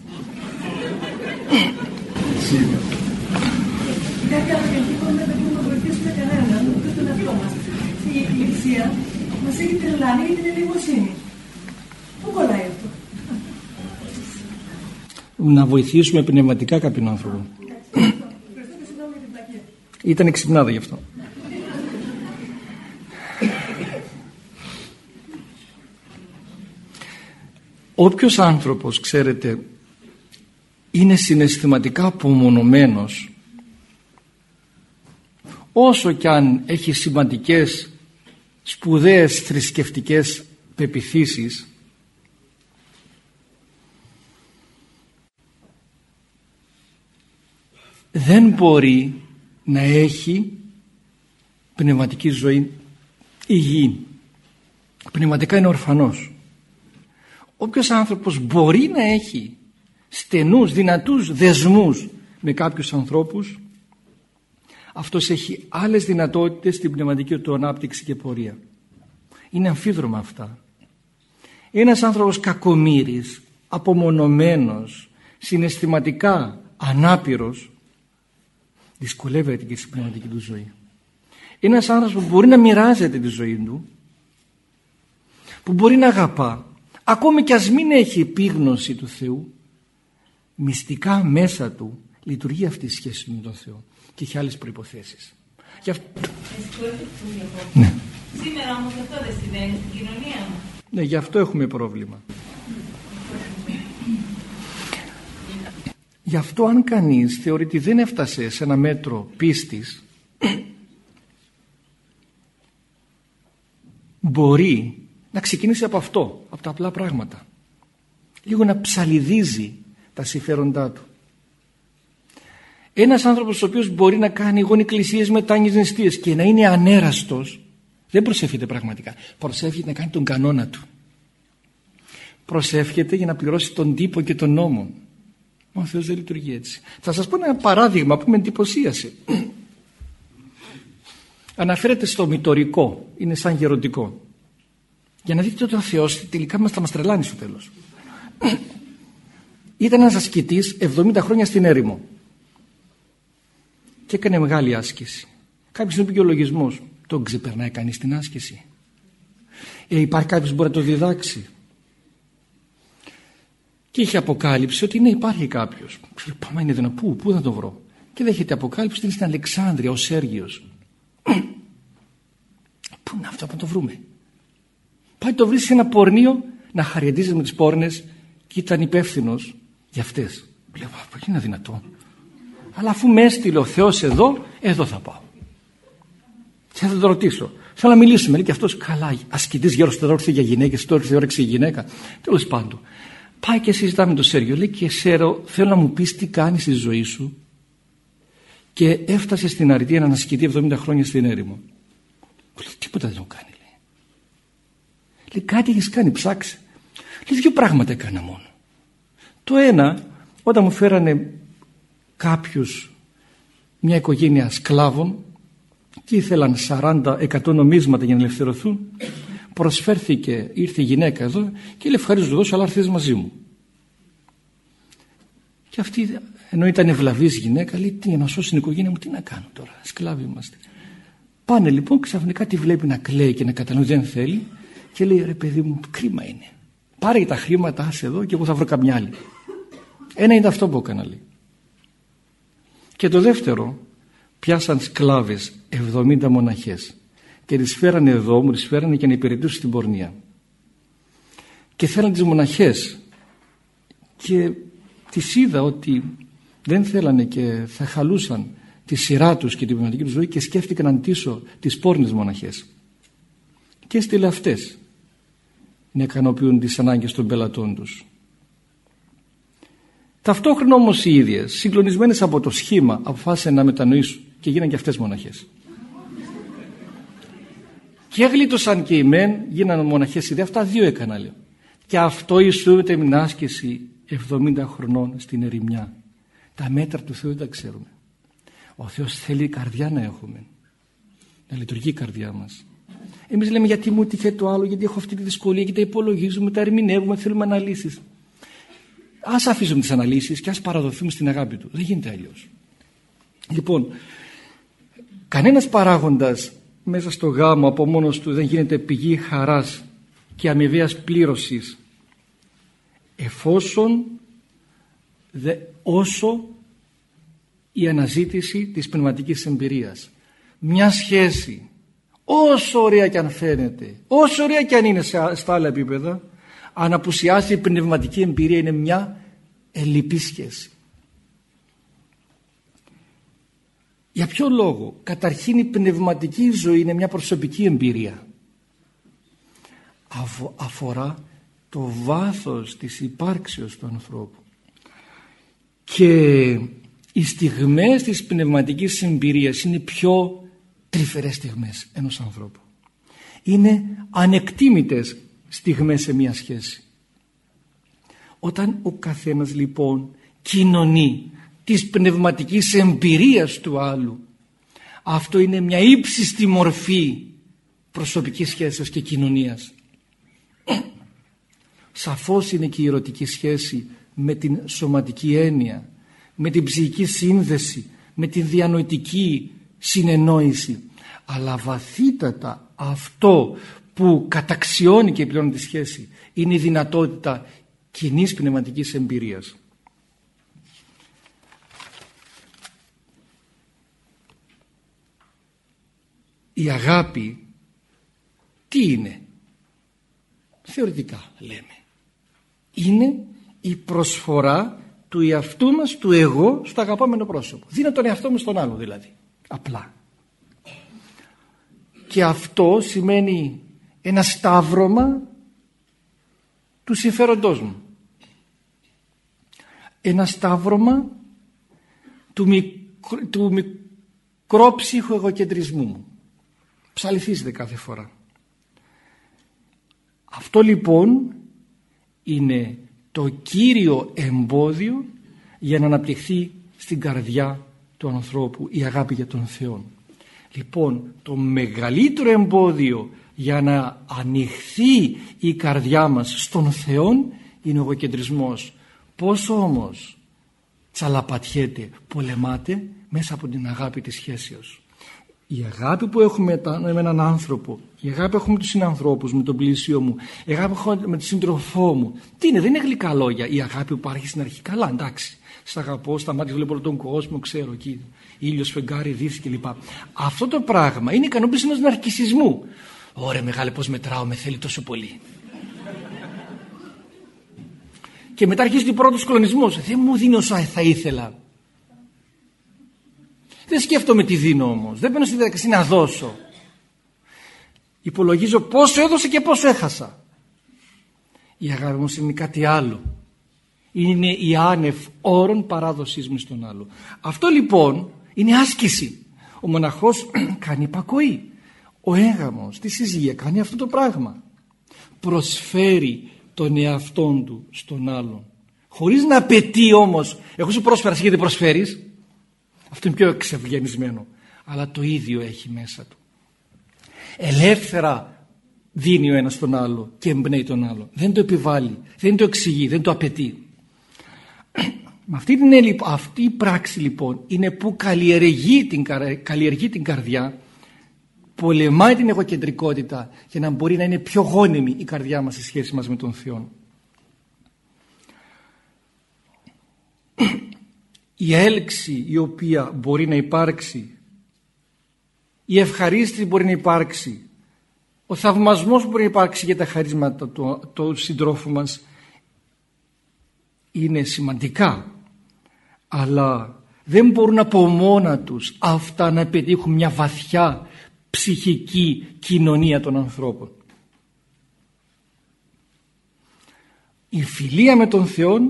Δεν κάνουμε λοιπόν να δεν να βοηθήσουμε κανέναν, ούτε τον εαυτό μας. Η Εκκλησία μας έχει τρελάνει για την ελεημοσύνη. Πού κολλάει αυτό? Να βοηθήσουμε πνευματικά κάποιον άνθρωπο. Ήταν εξυπνάδα γι' αυτό. Όποιος άνθρωπος, ξέρετε, είναι συναισθηματικά απομονωμένος, όσο κι αν έχει σημαντικές σπουδαίες θρησκευτικές πεποιθήσεις, δεν μπορεί να έχει πνευματική ζωή υγιή. Πνευματικά είναι ορφανός. Όποιος άνθρωπος μπορεί να έχει στενούς, δυνατούς δεσμούς με κάποιους ανθρώπους, αυτός έχει άλλες δυνατότητες στην πνευματική του ανάπτυξη και πορεία. Είναι αμφίδρομα αυτά. Ένας άνθρωπος κακομοίρης, απομονωμένος, συναισθηματικά ανάπηρος, δυσκολεύεται και στην πνευματική του ζωή. Ένας άνθρωπος που μπορεί να μοιράζεται τη ζωή του, που μπορεί να αγαπά, ακόμη κι ας μην έχει επίγνωση του Θεού, μυστικά μέσα του λειτουργεί αυτή η σχέση με τον Θεό και έχει άλλες προϋποθέσεις. Γι' αυτό... ναι. Σήμερα όμως αυτό δεν συμβαίνει στην κοινωνία μας. Ναι, γι' αυτό έχουμε πρόβλημα. Γι' αυτό αν κανείς θεωρεί ότι δεν έφτασε σε ένα μέτρο πίστης, μπορεί να ξεκινήσει από αυτό, από τα απλά πράγματα. Λίγο να ψαλιδίζει τα συμφέροντά του. Ένας άνθρωπος ο οποίος μπορεί να κάνει γονικλησίες, μετάνοιες, νηστείες και να είναι ανέραστος, δεν προσεύχεται πραγματικά. Προσεύχεται να κάνει τον κανόνα του. Προσεύχεται για να πληρώσει τον τύπο και τον νόμο. Ο Θεός δεν λειτουργεί έτσι. Θα σας πω ένα παράδειγμα που με εντυπωσίασε. Αναφέρεται στο μητορικό, είναι σαν γεροντικό. Για να δείτε ότι ο Θεός τελικά μας θα μας τρελάνει στο τέλος. Ήταν ένας ασκητής εβδομήντα χρόνια στην έρημο και έκανε μεγάλη άσκηση. Κάποιος του πήγε ο λογισμός, τον ξεπερνάει κανείς την άσκηση? Ε, υπάρχει κάποιος που μπορεί να το διδάξει? Και είχε αποκάλυψη ότι ναι, υπάρχει κάποιος. Πάμε, είναι δυνατό, πού, πού θα το βρω? Και δέχεται αποκάλυψη ότι είναι στην Αλεξάνδρεια ο Σέργιος. Πού είναι αυτό, να το βρούμε? Πάει το βρει σε ένα πορνείο να χαριαντίζει με τις πόρνες και ήταν υπεύθυνος για αυτές. Λέω, πώς είναι δυνατό? Αλλά αφού με έστειλε ο Θεός εδώ, εδώ θα πάω. Και θα το ρωτήσω. Θέλω να μιλήσουμε. Λέει και αυτός, καλά, ασκητής γέρος, τώρα ήρθε για γυναίκες, τώρα ήρθε όρεξη για γυναίκα. Τέλος πάντων. Πάει και συζητάμε με τον Σέργιο. Λέει, και Σέρο, θέλω να μου πεις τι κάνεις στη ζωή σου. Και έφτασε στην αρετή έναν ασκητή εβδομήντα χρόνια στην έρημο. Λέει, τίποτα δεν μου κάνει. Λέει, λέει κάτι έχεις κάνει, ψάξε. Λέει, δύο πράγματα έκανα μόνο. Το ένα, όταν μου φέρανε κάποιους, μια οικογένεια σκλάβων και ήθελαν σαράντα εκατό νομίσματα για να ελευθερωθούν, προσφέρθηκε, ήρθε η γυναίκα εδώ και λέει, ευχαρίστω, δώσω, αλλά έρθεις μαζί μου. Και αυτή, ενώ ήταν ευλαβής γυναίκα, λέει, τι, για να σώσει την οικογένεια μου, τι να κάνω τώρα, σκλάβοι είμαστε. Πάνε λοιπόν, ξαφνικά τη βλέπει να κλαίει και να καταλαβαίνει δεν θέλει και λέει, ρε παιδί μου, κρίμα είναι. Πάρε τα χρήματα, άσε εδώ και εγώ θα βρω καμιά άλλη. Ένα είναι αυτό που έκανα, λέει. Και το δεύτερο, πιάσαν σκλάβες εβδομήντα μοναχές και τις φέρανε εδώ, μου τις φέρανε για να υπηρετήσουν στην πορνεία. Και θέλαν τις μοναχές και τις είδα ότι δεν θέλανε και θα χαλούσαν τη σειρά τους και την πνευματική τους ζωή και σκέφτηκαν να ντύσω τις πόρνες μοναχές. Και έστειλε αυτές να ικανοποιούν τις ανάγκες των πελατών τους. Ταυτόχρονα όμως οι ίδιες, συγκλονισμένες από το σχήμα, αποφάσισαν να μετανοήσουν και γίναν και αυτές μοναχές. Και γλίτωσαν και οι μεν, γίναν μοναχές οι δε, αυτά δύο έκανα, λέω. Και αυτό ισούται με την άσκηση εβδομήντα χρονών στην ερημιά. Τα μέτρα του Θεού δεν τα ξέρουμε. Ο Θεός θέλει καρδιά να έχουμε, να λειτουργεί η καρδιά μας. Εμείς λέμε γιατί μου τυχε το άλλο, γιατί έχω αυτή τη δυσκολία, γιατί τα υπολογίζουμε, τα ερμηνεύουμε, θέλουμε αναλύσεις. Ας αφήσουμε τις αναλύσεις και ας παραδοθούμε στην αγάπη του. Δεν γίνεται αλλιώς. Λοιπόν, κανένας παράγοντας μέσα στο γάμο από μόνος του δεν γίνεται πηγή χαράς και αμοιβαίας πλήρωσης, εφόσον δε, όσο η αναζήτηση της πνευματικής εμπειρίας. Μια σχέση, όσο ωραία και αν φαίνεται, όσο ωραία και αν είναι στα άλλα επίπεδα, αν απουσιάσει η πνευματική εμπειρία, είναι μια ελλειπή σχέση. Για ποιο λόγο? Καταρχήν η πνευματική ζωή είναι μια προσωπική εμπειρία. Αφορά το βάθος της υπάρξεως του ανθρώπου. Και οι στιγμές της πνευματικής εμπειρίας είναι πιο τρυφερές στιγμές ενός ανθρώπου. Είναι ανεκτήμητες στιγμές σε μια σχέση. Όταν ο καθένας λοιπόν κοινωνεί της πνευματικής εμπειρίας του άλλου, αυτό είναι μια ύψιστη μορφή προσωπικής σχέσης και κοινωνίας. Σαφώς είναι και η ερωτική σχέση με την σωματική έννοια, με την ψυχική σύνδεση, με την διανοητική συνεννόηση, αλλά βαθύτατα αυτό που καταξιώνει και πλέον τη σχέση είναι η δυνατότητα κοινής πνευματικής εμπειρίας. Η αγάπη τι είναι? Θεωρητικά λέμε, είναι η προσφορά του εαυτού μας, του εγώ, στο αγαπάμενο πρόσωπο. Δίνω τον εαυτό μου στον άλλο δηλαδή, απλά. Και αυτό σημαίνει ένα σταύρωμα του συμφέροντός μου, ένα σταύρωμα του, μικρο, του μικρόψυχου εγωκεντρισμού μου. Ψαληθίζεται κάθε φορά. Αυτό λοιπόν είναι το κύριο εμπόδιο για να αναπτυχθεί στην καρδιά του ανθρώπου η αγάπη για τον Θεό. Λοιπόν, το μεγαλύτερο εμπόδιο για να ανοιχθεί η καρδιά μας στον Θεό είναι ο εγωκεντρισμός. Πώς όμως τσαλαπατιέται, πολεμάται μέσα από την αγάπη της σχέσεως. Η αγάπη που έχουμε με έναν άνθρωπο, η αγάπη που έχουμε με τους συνανθρώπους, με τον πλησίο μου, η αγάπη που έχουμε με τον σύντροφό μου, τι είναι? Δεν είναι γλυκά λόγια. Η αγάπη που υπάρχει στην αρχή, καλά, εντάξει, σ' αγαπώ, στα μάτια βλέπω όλο τον κόσμο, ξέρω εκεί, ήλιος, φεγγάρι, δύση κλπ. Αυτό το πράγμα είναι ικανοποίηση ενός ναρκισσισμού. Ωραία μεγάλε, πως μετράω, με θέλει τόσο πολύ. Και μετά αρχίζει ο πρώτος κλονισμός. Δεν μου δίνει όσα θα ήθελα. Δεν σκέφτομαι τι δίνω όμως. Δεν μπαίνω στη διαδικασία να δώσω. Υπολογίζω πόσο έδωσα και πόσο έχασα. Η αγάπη όμως είναι κάτι άλλο. Είναι η άνευ όρων παράδοσής μου στον άλλο. Αυτό λοιπόν είναι άσκηση. Ο μοναχός κάνει υπακοή. Ο έγαμος, τη συζύγια κάνει αυτό το πράγμα. Προσφέρει τον εαυτόν του στον άλλον. Χωρίς να απαιτεί όμως. Εγώ σου πρόσφερα, εσύ γιατί προσφέρεις. Αυτό είναι πιο εξευγενισμένο. Αλλά το ίδιο έχει μέσα του. Ελεύθερα δίνει ο ένας τον άλλο και εμπνέει τον άλλο. Δεν το επιβάλλει, δεν το εξηγεί, δεν το απαιτεί. Με αυτή, την, αυτή η πράξη λοιπόν είναι που καλλιεργεί την, καλλιεργεί την καρδιά, πολεμάει την εγωκεντρικότητα για να μπορεί να είναι πιο γόνιμη η καρδιά μας, η σχέση μας με τον Θεό. Η έλξη η οποία μπορεί να υπάρξει, η ευχαρίστηση μπορεί να υπάρξει, ο θαυμασμός που μπορεί να υπάρξει για τα χαρίσματα του, του συντρόφου μας είναι σημαντικά, αλλά δεν μπορούν από μόνα τους αυτά να πετύχουν μια βαθιά ψυχική κοινωνία των ανθρώπων. Η φιλία με τον Θεό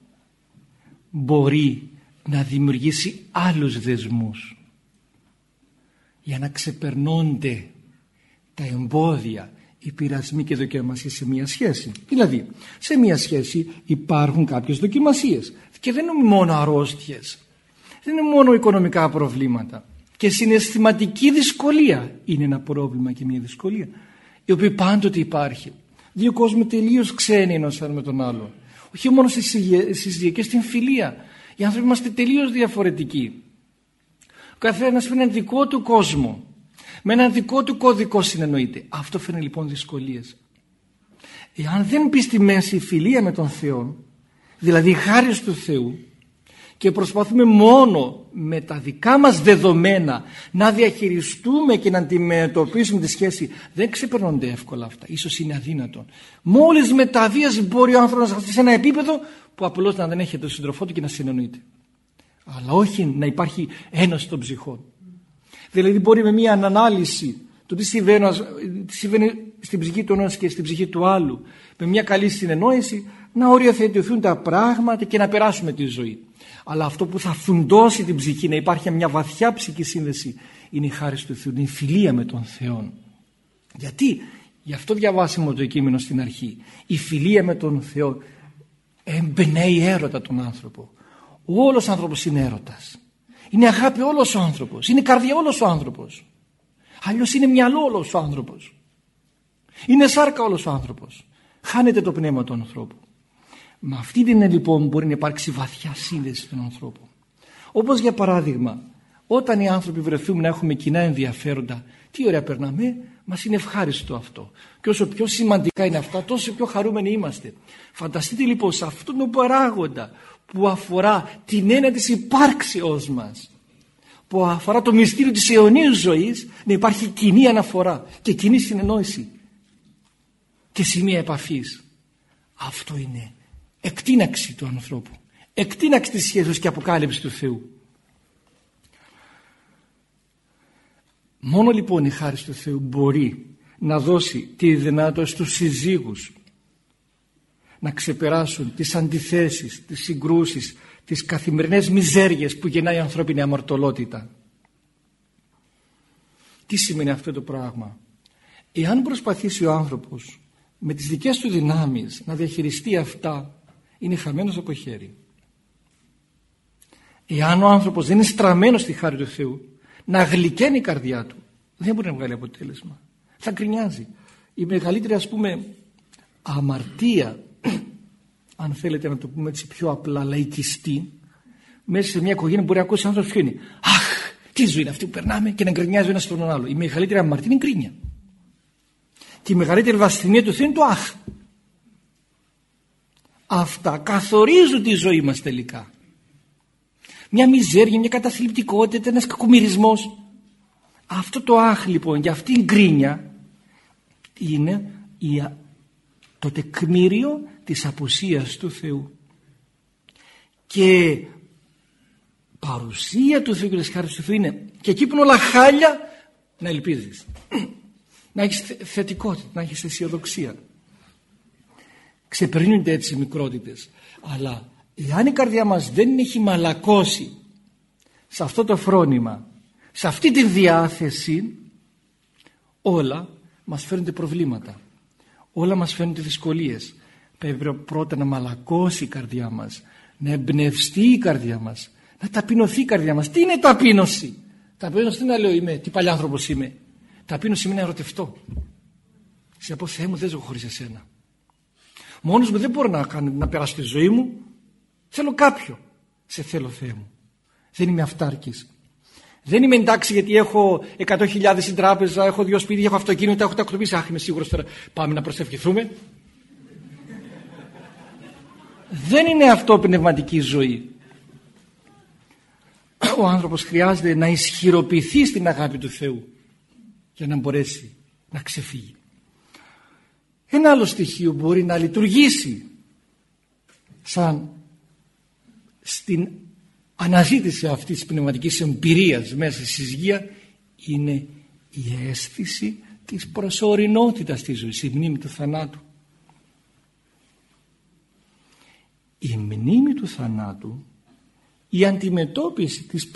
μπορεί να δημιουργήσει άλλους δεσμούς για να ξεπερνώνται τα εμπόδια οι πειρασμοί και δοκιμασίες σε μια σχέση. Δηλαδή, σε μια σχέση υπάρχουν κάποιες δοκιμασίες και δεν είναι μόνο αρρώστιες, δεν είναι μόνο οικονομικά προβλήματα. Και συναισθηματική δυσκολία είναι ένα πρόβλημα και μια δυσκολία, η οποία πάντοτε υπάρχει. Δύο κόσμοι τελείως ξένοι ενός με τον άλλο. Όχι μόνο στη συζυγία και στην φιλία. Οι άνθρωποι είμαστε τελείως διαφορετικοί. Ο καθένας φέρνει έναν δικό του κόσμο, με έναν δικό του κωδικό συνεννοείται. Αυτό φέρνει λοιπόν δυσκολίες. Εάν δεν μπει στη μέση η φιλία με τον Θεό, δηλαδή η χάρις του Θεού, και προσπαθούμε μόνο με τα δικά μας δεδομένα να διαχειριστούμε και να αντιμετωπίσουμε τη σχέση, δεν ξεπερνώνται εύκολα αυτά. Ίσως είναι αδύνατον. Μόλις με τα βίας μπορεί ο άνθρωπος να φτάσει σε ένα επίπεδο που απλώς να δεν έχει τον σύντροφό του και να συνεννοείται. Αλλά όχι να υπάρχει ένωση των ψυχών. Δηλαδή μπορεί με μια ανάλυση του τι συμβαίνει, τι συμβαίνει στην ψυχή του ενός και στην ψυχή του άλλου, με μια καλή συνεννόηση, να οριοθετηθούν τα πράγματα και να περάσουμε τη ζωή. Αλλά αυτό που θα φουντώσει την ψυχή, να υπάρχει μια βαθιά ψυχική σύνδεση, είναι η χάρις του Θεού, είναι η φιλία με τον Θεό. Γιατί, γι' αυτό διαβάσαμε το κείμενο στην αρχή, η φιλία με τον Θεό εμπνέει έρωτα τον άνθρωπο. Όλος ο άνθρωπος είναι έρωτας. Είναι αγάπη όλος ο άνθρωπος. Είναι καρδιά όλος ο άνθρωπος. Αλλιώς είναι μυαλό όλος ο άνθρωπος. Είναι σάρκα όλος ο άνθρωπος. Χάνεται το πνεύμα του ανθρώπου. Με αυτή την λοιπόν μπορεί να υπάρξει βαθιά σύνδεση των ανθρώπων. Όπως για παράδειγμα, όταν οι άνθρωποι βρεθούμε να έχουμε κοινά ενδιαφέροντα, τι ωραία περνάμε, μας είναι ευχάριστο αυτό. Και όσο πιο σημαντικά είναι αυτά, τόσο πιο χαρούμενοι είμαστε. Φανταστείτε λοιπόν σε αυτόν τον παράγοντα που αφορά την έννοια της υπάρξεώς μας, που αφορά το μυστήριο της αιωνίου ζωής, να υπάρχει κοινή αναφορά και κοινή συνεννόηση και σημεία επαφής. Αυτό είναι εκτείναξη του ανθρώπου, εκτείναξη της σχέσης και αποκάλυψη του Θεού. Μόνο λοιπόν η χάρις του Θεού μπορεί να δώσει τη δυνατότητα στους συζύγους να ξεπεράσουν τις αντιθέσεις, τις συγκρούσεις, τις καθημερινές μιζέριες που γεννάει η ανθρώπινη αμαρτωλότητα. Τι σημαίνει αυτό το πράγμα? Εάν προσπαθήσει ο άνθρωπος με τις δικές του δυνάμεις να διαχειριστεί αυτά, είναι χαμένος από χέρι. Εάν ο άνθρωπος δεν είναι στραμμένος στη χάρη του Θεού, να γλυκαίνει η καρδιά του, δεν μπορεί να βγάλει αποτέλεσμα. Θα γκρινιάζει. Η μεγαλύτερη, ας πούμε, αμαρτία, αν θέλετε να το πούμε έτσι πιο απλά, λαϊκιστή, μέσα σε μια οικογένεια μπορεί να ακούσει άνθρωπος ποιο είναι. Αχ, τι ζωή είναι αυτή που περνάμε, και να γκρινιάζει ο ένας στον άλλο. Η μεγαλύτερη αμαρτία είναι γκρίνια. Και η μεγαλύτερη βασθηνία του Θεού είναι το αχ. Αυτά καθορίζουν τη ζωή μας τελικά. Μια μιζέρια, μια καταθλιπτικότητα, ένας κακομυρισμός. Αυτό το αχ λοιπόν και αυτή η γκρίνια είναι η, το τεκμήριο της απουσίας του Θεού. Και παρουσία του Θεού και της χάρης του Θεού είναι και εκεί που είναι όλα χάλια να ελπίζεις, να έχεις θετικότητα, να έχεις αισιοδοξία. Ξεπερνούνται έτσι οι μικρότητες, αλλά εάν η καρδιά μας δεν έχει μαλακώσει σε αυτό το φρόνημα, σε αυτή τη διάθεση, όλα μας φέρνουν προβλήματα, όλα μας φέρνουν δυσκολίες. Πρέπει πρώτα να μαλακώσει η καρδιά μας, να εμπνευστεί η καρδιά μας, να ταπεινωθεί η καρδιά μας. Τι είναι ταπείνωση? Ταπείνωση τι να λέω είμαι, τι παλιάνθρωπος είμαι. Ταπείνωση είναι να ερωτευτώ. Σε πω Θεέ μου δεν ζω χωρίς εσένα. Μόνος μου δεν μπορώ να, κάνω, να περάσω τη ζωή μου. Θέλω κάποιο. Σε θέλω Θεέ μου. Δεν είμαι αυτάρκης. Δεν είμαι εντάξει γιατί έχω εκατό χιλιάδες στην τράπεζα, έχω δύο σπίτια, έχω αυτοκίνητα, έχω τακτοποιήσει. Αχ, είμαι σίγουρος τώρα. Πάμε να προσευχηθούμε. Δεν είναι αυτό πνευματική ζωή. Ο άνθρωπος χρειάζεται να ισχυροποιηθεί στην αγάπη του Θεού για να μπορέσει να ξεφύγει. Ένα άλλο στοιχείο μπορεί να λειτουργήσει σαν στην αναζήτηση αυτής της πνευματικής εμπειρίας μέσα στη συζυγία είναι η αίσθηση της προσωρινότητας της ζωής, η μνήμη του θανάτου. Η μνήμη του θανάτου, η αντιμετώπιση της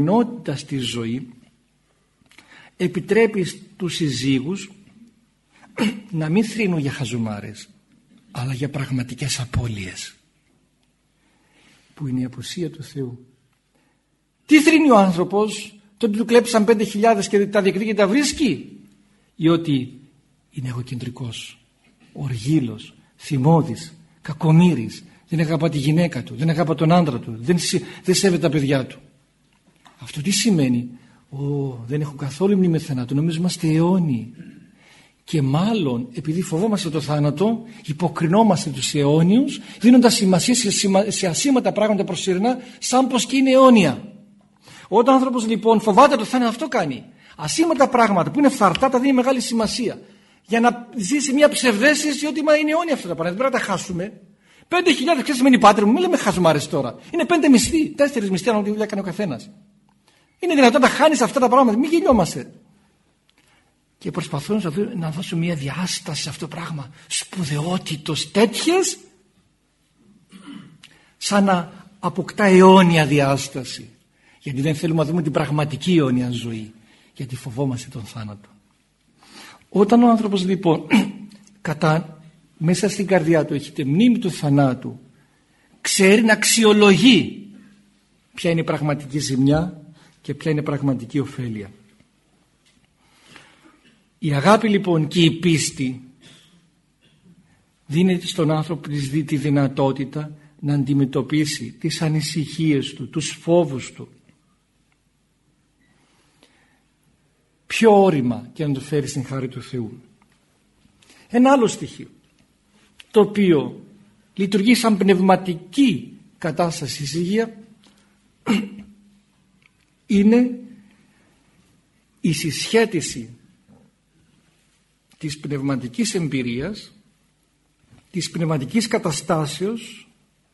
προσωρινότητας της ζωής επιτρέπει στους συζύγους να μην θρηνούν για χαζουμάρες, αλλά για πραγματικές απώλειες, που είναι η απουσία του Θεού. Τι θρηνεί ο άνθρωπος? Το ότι του κλέψαν πέντε χιλιάδες και τα διεκδικεί και τα βρίσκει, ή ότι είναι εγωκεντρικός, οργήλος, θυμώδης, κακομοίρης, δεν αγαπά τη γυναίκα του, δεν αγαπά τον άντρα του, δεν, δεν σέβεται τα παιδιά του. Αυτό τι σημαίνει? Ω, δεν έχω καθόλου μνήμη θανάτου, νομίζω είμαστε αιώνιοι. Και μάλλον επειδή φοβόμαστε το θάνατο, υποκρινόμαστε τους αιώνιους, δίνοντας σημασία σε, σε ασήμαντα πράγματα προσωρινά, σαν πως και είναι αιώνια. Όταν ο άνθρωπος λοιπόν φοβάται το θάνατο, αυτό κάνει. Ασήμαντα πράγματα που είναι φθαρτά τα δίνει μεγάλη σημασία, για να ζήσει μια ψευδαίσθηση ότι μα είναι αιώνια αυτά τα πράγματα. Δεν πρέπει να τα χάσουμε. Πέντε χιλιάδες, ξέρεις σημαίνει πάτερ μου, μην λέμε χασμάρες τώρα. Είναι πέντε μισθοί, τέσσερις μισθοί, αν ό,τι δουλειά κάνει ο καθένας. Είναι δυνατόν να χάνεις αυτά τα πράγματα, μην γελιόμαστε. Και προσπαθούν να δώσουν μια διάσταση σε αυτό το πράγμα σπουδαιότητος τέτοιες, σαν να αποκτά αιώνια διάσταση. Γιατί δεν θέλουμε να δούμε την πραγματική αιώνια ζωή, γιατί φοβόμαστε τον θάνατο. Όταν ο άνθρωπος λοιπόν κατά, μέσα στην καρδιά του έχετε μνήμη του θανάτου, ξέρει να αξιολογεί ποια είναι η πραγματική ζημιά και ποια είναι η πραγματική ωφέλεια. Η αγάπη λοιπόν και η πίστη δίνεται στον άνθρωπο τη δυνατότητα να αντιμετωπίσει τις ανησυχίες του, τους φόβους του, πιο όρημα, και να το φέρει στην χάρη του Θεού. Ένα άλλο στοιχείο, το οποίο λειτουργεί σαν πνευματική κατάσταση της υγείας, είναι η συσχέτιση της πνευματικής εμπειρίας, της πνευματικής καταστάσεως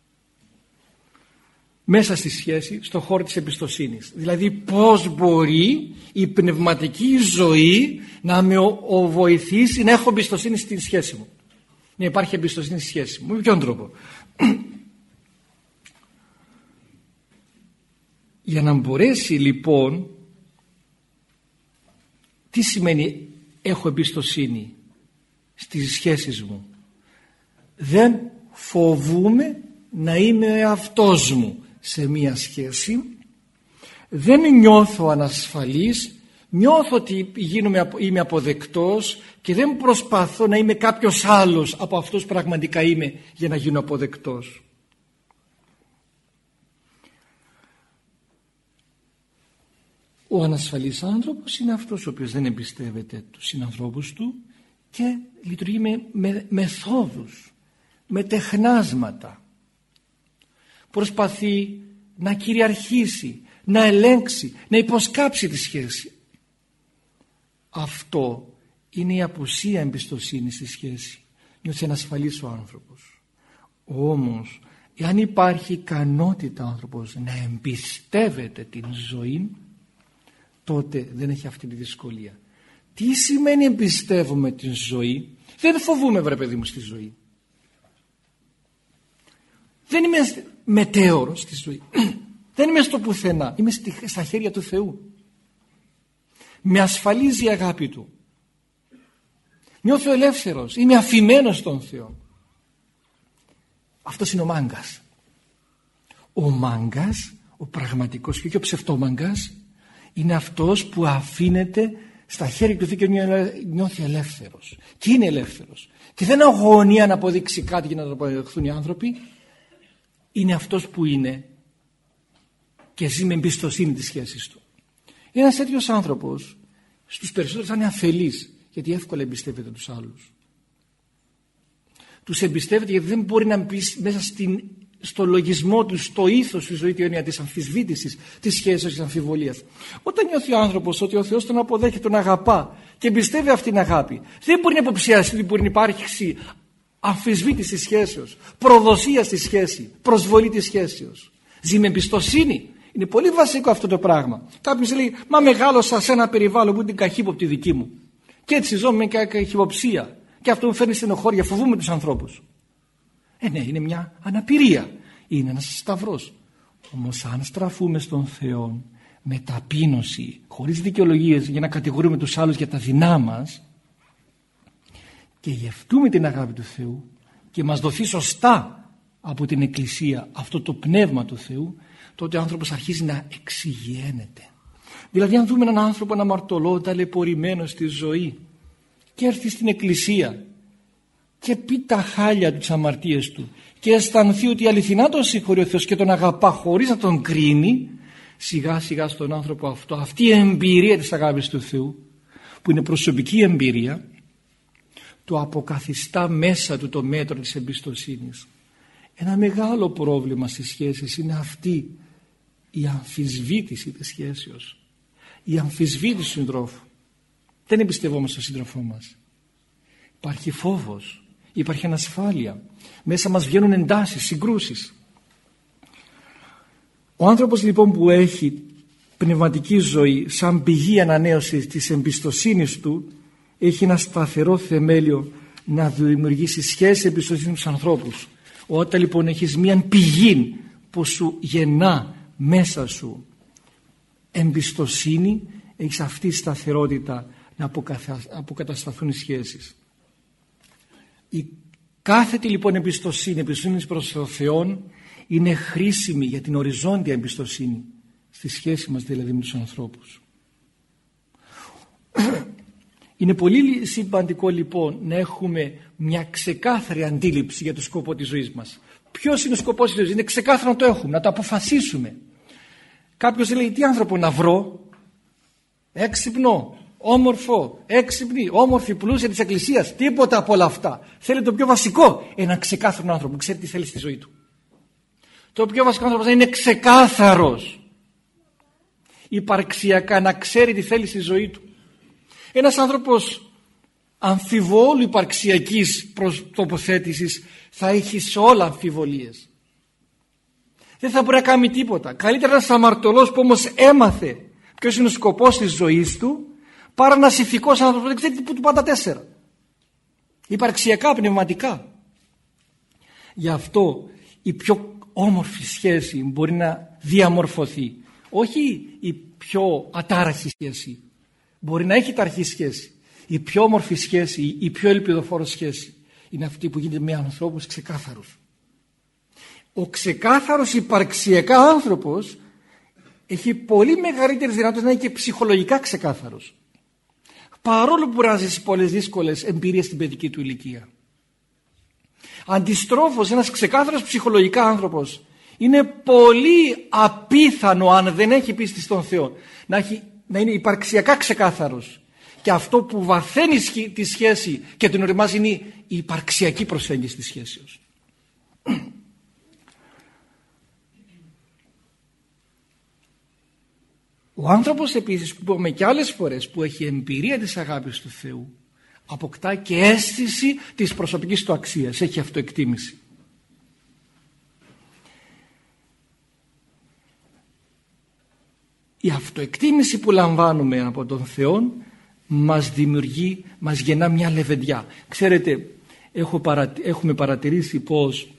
μέσα στη σχέση, στον χώρο της εμπιστοσύνης. Δηλαδή πώς μπορεί η πνευματική ζωή να με ο, ο βοηθήσει να έχω εμπιστοσύνη στη σχέση μου, να υπάρχει εμπιστοσύνη στη σχέση μου. Με ποιον τρόπο? Για να μπορέσει λοιπόν, τι σημαίνει έχω εμπιστοσύνη στις σχέσεις μου? Δεν φοβούμαι να είμαι ο εαυτός μου σε μία σχέση, δεν νιώθω ανασφαλής, νιώθω ότι γίνομαι, είμαι αποδεκτός και δεν προσπαθώ να είμαι κάποιος άλλος από αυτός που πραγματικά είμαι για να γίνω αποδεκτός. Ο ανασφαλής άνθρωπος είναι αυτός ο οποίος δεν εμπιστεύεται τους συνανθρώπους του και λειτουργεί με, με μεθόδους, με τεχνάσματα. Προσπαθεί να κυριαρχήσει, να ελέγξει, να υποσκάψει τη σχέση. Αυτό είναι η απουσία εμπιστοσύνης στη σχέση. Νιώθει ανασφαλής ο άνθρωπος. Όμως, εάν υπάρχει ικανότητα ο άνθρωπος να εμπιστεύεται την ζωή, τότε δεν έχει αυτή τη δυσκολία. Τι σημαίνει εμπιστεύομαι την ζωή? Δεν φοβούμαι, βρε παιδί μου, στη ζωή. Δεν είμαι μετέωρος στη ζωή. Δεν είμαι στο πουθενά. Είμαι στα χέρια του Θεού. Με ασφαλίζει η αγάπη Του. Νιώθω ελεύθερος. Είμαι αφημένος στον Θεό. Αυτός είναι ο μάγκας. Ο μάγκας, ο πραγματικός και όχι ο ψευτόμαγκας, είναι αυτός που αφήνεται στα χέρια του Θεού και νιώθει ελεύθερος. Και είναι ελεύθερος. Και δεν αγωνία να αποδείξει κάτι για να το αποδεχθούν οι άνθρωποι. Είναι αυτός που είναι και ζει με εμπιστοσύνη τις σχέσεις του. Ένας τέτοιος άνθρωπος στους περισσότερους θα είναι αφελής, γιατί εύκολα εμπιστεύεται τους άλλους. Τους εμπιστεύεται γιατί δεν μπορεί να μπει μέσα στην, στο λογισμό του, στο ήθος του ζωή, τη έννοια της αμφισβήτησης, της σχέσης, της αμφιβολίας. Όταν νιώθει ο άνθρωπος ότι ο Θεός τον αποδέχει, τον αγαπά και εμπιστεύει αυτήν την αγάπη, δεν μπορεί να υποψιαστεί ότι μπορεί να υπάρχει αμφισβήτηση σχέσεως, προδοσία στη σχέση, προσβολή της σχέσεως. Ζει με εμπιστοσύνη. Είναι πολύ βασικό αυτό το πράγμα. Κάποιος λέει, μα μεγάλωσα σε ένα περιβάλλον που είναι καχύποπτη δική μου. Και έτσι ζω με καχυποψία. Και αυτό μου φέρνει στενοχώρια, φοβούμαι τους ανθρώπους. Ε, ναι, είναι μια αναπηρία. Είναι ένας σταυρός. Όμως αν στραφούμε στον Θεό με ταπείνωση, χωρίς δικαιολογίες για να κατηγορούμε τους άλλους για τα δεινά μας, και γευτούμε την αγάπη του Θεού και μας δοθεί σωστά από την Εκκλησία αυτό το πνεύμα του Θεού, τότε ο άνθρωπος αρχίζει να εξηγιαίνεται. Δηλαδή αν δούμε έναν άνθρωπο να αμαρτωλό, ταλαιπωρημένο στη ζωή και έρθει στην Εκκλησία και πει τα χάλια του, τις αμαρτίες του και αισθανθεί ότι αληθινά τον συγχωρεί ο Θεός και τον αγαπά χωρίς να τον κρίνει, σιγά σιγά στον άνθρωπο αυτό αυτή η εμπειρία της αγάπης του Θεού, που είναι προσωπική εμπειρία, το αποκαθιστά μέσα του το μέτρο της εμπιστοσύνης. Ένα μεγάλο πρόβλημα στις σχέσεις είναι αυτή η αμφισβήτηση της σχέσεως, η αμφισβήτηση του συντρόφου. Δεν εμπιστευόμαστε τον σύντροφό μας. Υπάρχει φόβος, υπάρχει ανασφάλεια, μέσα μας βγαίνουν εντάσεις, συγκρούσεις. Ο άνθρωπος λοιπόν που έχει πνευματική ζωή σαν πηγή ανανέωσης της εμπιστοσύνης του, έχει ένα σταθερό θεμέλιο να δημιουργήσει σχέση εμπιστοσύνης με τους ανθρώπους. Όταν λοιπόν έχεις μια πηγή που σου γεννά μέσα σου εμπιστοσύνη, έχεις αυτή τη σταθερότητα να αποκατασταθούν οι σχέσεις. Η κάθετη λοιπόν εμπιστοσύνη, εμπιστοσύνη προς τον Θεό, είναι χρήσιμη για την οριζόντια εμπιστοσύνη στη σχέση μας δηλαδή με τους ανθρώπους. Είναι πολύ σημαντικό λοιπόν να έχουμε μια ξεκάθαρη αντίληψη για το σκοπό της ζωής μας. Ποιος είναι ο σκοπός της ζωής? Είναι ξεκάθαρο να το έχουμε, να το αποφασίσουμε. Κάποιος λέει τι άνθρωπο να βρω? Έξυπνο, όμορφο, έξυπνη, όμορφη, πλούσια της Εκκλησίας. Τίποτα από όλα αυτά. Θέλει το πιο βασικό, έναν ξεκάθαρο άνθρωπο που ξέρει τι θέλει στη ζωή του. Το πιο βασικό άνθρωπο είναι ξεκάθαρος υπαρξιακά, να ξέρει τι θέλει στη ζωή του. Ένας άνθρωπος αμφιβόλου υπαρξιακής τοποθέτησης θα έχει σε όλα αμφιβολίες. Δεν θα μπορεί να κάνει τίποτα. Καλύτερα ένας αμαρτωλός που όμως έμαθε ποιος είναι ο σκοπός της ζωής του, παρά ένας ηθικός άνθρωπος που δεν ξέρει που του πάντα τέσσερα. Υπαρξιακά, πνευματικά. Γι' αυτό η πιο όμορφη σχέση μπορεί να διαμορφωθεί. Όχι η πιο ατάραχη σχέση. Μπορεί να έχει ταραχή σχέση. Η πιο όμορφη σχέση, η πιο ελπιδοφόρο σχέση είναι αυτή που γίνεται με ανθρώπους ξεκάθαρους. Ο ξεκάθαρος υπαρξιακά άνθρωπος έχει πολύ μεγαλύτερες δυνατότητες να είναι και ψυχολογικά ξεκάθαρος. Παρόλο που μπορεί να ζήσει πολλές δύσκολες εμπειρίες στην παιδική του ηλικία. Αντιστρόφως, ένας ξεκάθαρος ψυχολογικά άνθρωπος είναι πολύ απίθανο, αν δεν έχει πίστη στον Θεό, να, έχει, να είναι υπαρξιακά ξεκάθαρος. Και αυτό που βαθαίνει τη σχέση και την οριμάζει είναι η υπαρξιακή προσέγγιση της σχέσεως. Ο άνθρωπος επίσης, που είπαμε και άλλες φορές, που έχει εμπειρία της αγάπης του Θεού, αποκτά και αίσθηση της προσωπικής του αξίας, έχει αυτοεκτίμηση. Η αυτοεκτίμηση που λαμβάνουμε από τον Θεό μας δημιουργεί, μας γεννά μια λεβεντιά. Ξέρετε, έχω παρα, έχουμε παρατηρήσει πως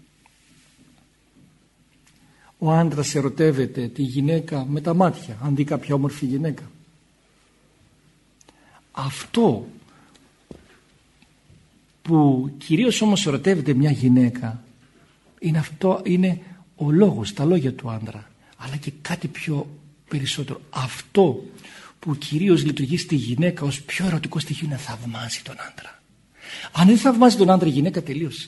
ο άντρας ερωτεύεται τη γυναίκα με τα μάτια, αν δει κάποια όμορφη γυναίκα. Αυτό που κυρίως όμως ερωτεύεται μια γυναίκα είναι, αυτό, είναι ο λόγος, τα λόγια του άντρα, αλλά και κάτι πιο περισσότερο. Αυτό που κυρίως λειτουργεί στη γυναίκα ως πιο ερωτικό στοιχείο είναι να θαυμάζει τον άντρα. Αν δεν θαυμάζει τον άντρα η γυναίκα, τελείωσε.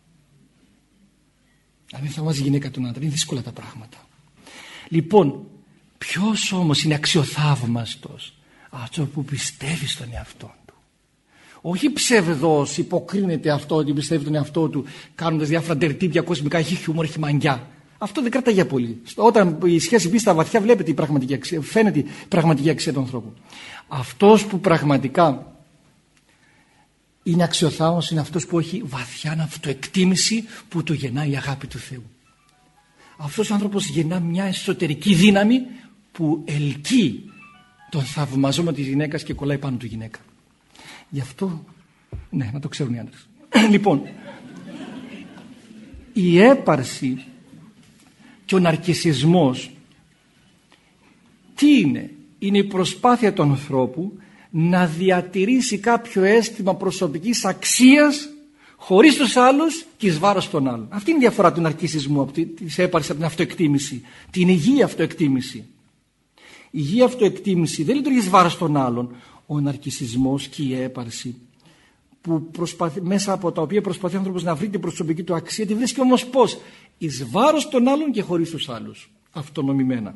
Αν δεν θαυμάζει η γυναίκα τον άντρα, είναι δύσκολα τα πράγματα. Λοιπόν, ποιος όμως είναι αξιοθαύμαστος? Αυτό που πιστεύει στον εαυτό του. Όχι ψευδός, υποκρίνεται αυτό ότι πιστεύει τον εαυτό του, κάνοντας διάφορα ντερτύπια κοσμικά, έχει χιούμορ, έχει μαγιά. Αυτό δεν κρατάει για πολύ. Όταν η σχέση μπει στα βαθιά, βλέπετε η πραγματική αξία, φαίνεται η πραγματική αξία του ανθρώπου. Αυτός που πραγματικά είναι αξιοθαύμαστος είναι αυτός που έχει βαθιά αυτοεκτίμηση, που του γεννάει η αγάπη του Θεού. Αυτός ο άνθρωπος γεννά μια εσωτερική δύναμη που ελκύει τον θαυμαζόμενο της γυναίκας και κολλάει πάνω του γυναίκα. Γι' αυτό, ναι, να το ξέρουν οι άντρες. Λοιπόν, η έπαρση και ο ναρκισσισμός τι είναι? Είναι η προσπάθεια του ανθρώπου να διατηρήσει κάποιο αίσθημα προσωπικής αξίας χωρίς τους άλλους και εις βάρος των άλλων. Αυτή είναι η διαφορά του ναρκισσισμού, της έπαρσης από την αυτοεκτίμηση, την υγιή αυτοεκτίμηση. Η υγιή αυτοεκτίμηση δεν λειτουργεί εις βάρος των άλλων. Ο ναρκισσισμός και η έπαρση, που προσπαθεί, μέσα από τα οποία προσπαθεί ο άνθρωπος να βρει την προσωπική του αξία, τη βρίσκει όμως πώς? Εις βάρος των άλλων και χωρίς τους άλλους, αυτονομημένα.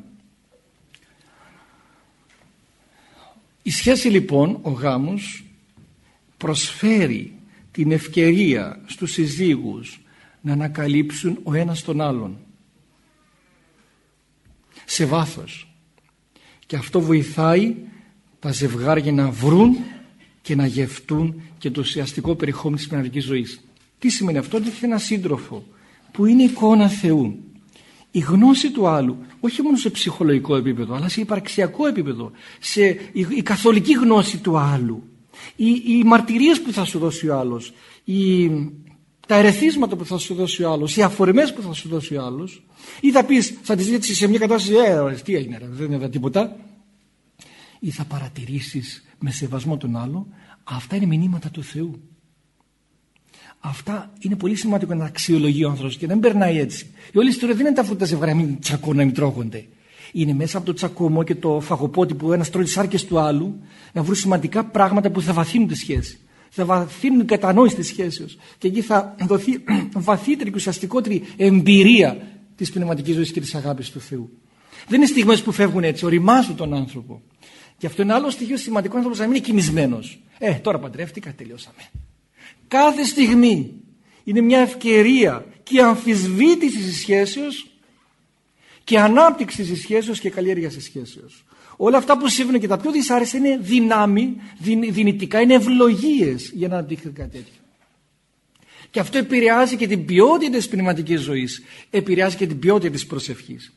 Η σχέση λοιπόν, ο γάμος, προσφέρει την ευκαιρία στους συζύγους να ανακαλύψουν ο ένας τον άλλον σε βάθος, και αυτό βοηθάει τα ζευγάρια να βρουν και να γευτούν και το ουσιαστικό περιεχόμενο της πνευματικής ζωής. Τι σημαίνει αυτό? Ότι έχει ένα σύντροφο που είναι εικόνα Θεού. Η γνώση του άλλου, όχι μόνο σε ψυχολογικό επίπεδο, αλλά σε υπαρξιακό επίπεδο, σε η, η καθολική γνώση του άλλου, οι, οι μαρτυρίες που θα σου δώσει ο άλλος, οι, τα ερεθίσματα που θα σου δώσει ο άλλος, οι αφορμές που θα σου δώσει ο άλλος, ή θα πεις, θα τη ζητήσει σε μια κατάσταση, ε, τι έγινε, ρε, δεν είδα τίποτα, ή θα παρατηρήσεις με σεβασμό τον άλλο. Αυτά είναι μηνύματα του Θεού. Αυτά είναι πολύ σημαντικό να αξιολογεί ο άνθρωπος και να μην περνάει έτσι. Η όλη ιστορία δεν είναι τα φρούτα ζευγάρια να μην τσακώνουν, να μην τρώγονται. Είναι μέσα από το τσακωμό και το φαγοπότη που ένας τρώει τις σάρκες του άλλου να βρουν σημαντικά πράγματα που θα βαθύνουν τη σχέση. Θα βαθύνουν την κατανόηση της σχέσεως. Και εκεί θα δοθεί βαθύτερη και ουσιαστικότερη εμπειρία της πνευματικής ζωής και της αγάπης του Θεού. Δεν είναι στιγμές που φεύγουν έτσι, οριμάζουν τον άνθρωπο. Και αυτό είναι άλλο στοιχείο σημαντικό, ο άνθρωπος να μην είναι κοιμισμένος. Ε, τώρα παντρεύτηκα, τελειώσαμε. Κάθε στιγμή είναι μια ευκαιρία και αμφισβήτηση της σχέσεως και ανάπτυξη της σχέσεως και καλλιέργεια της σχέσεως. Όλα αυτά που συμβαίνουν και τα πιο δυσάρεστα είναι δυνάμει, δυνητικά, είναι ευλογίες για να αναπτύχθεί κάτι τέτοιο. Και αυτό επηρεάζει και την ποιότητα της πνευματικής ζωής, επηρεάζει και την ποιότητα της προσευχής.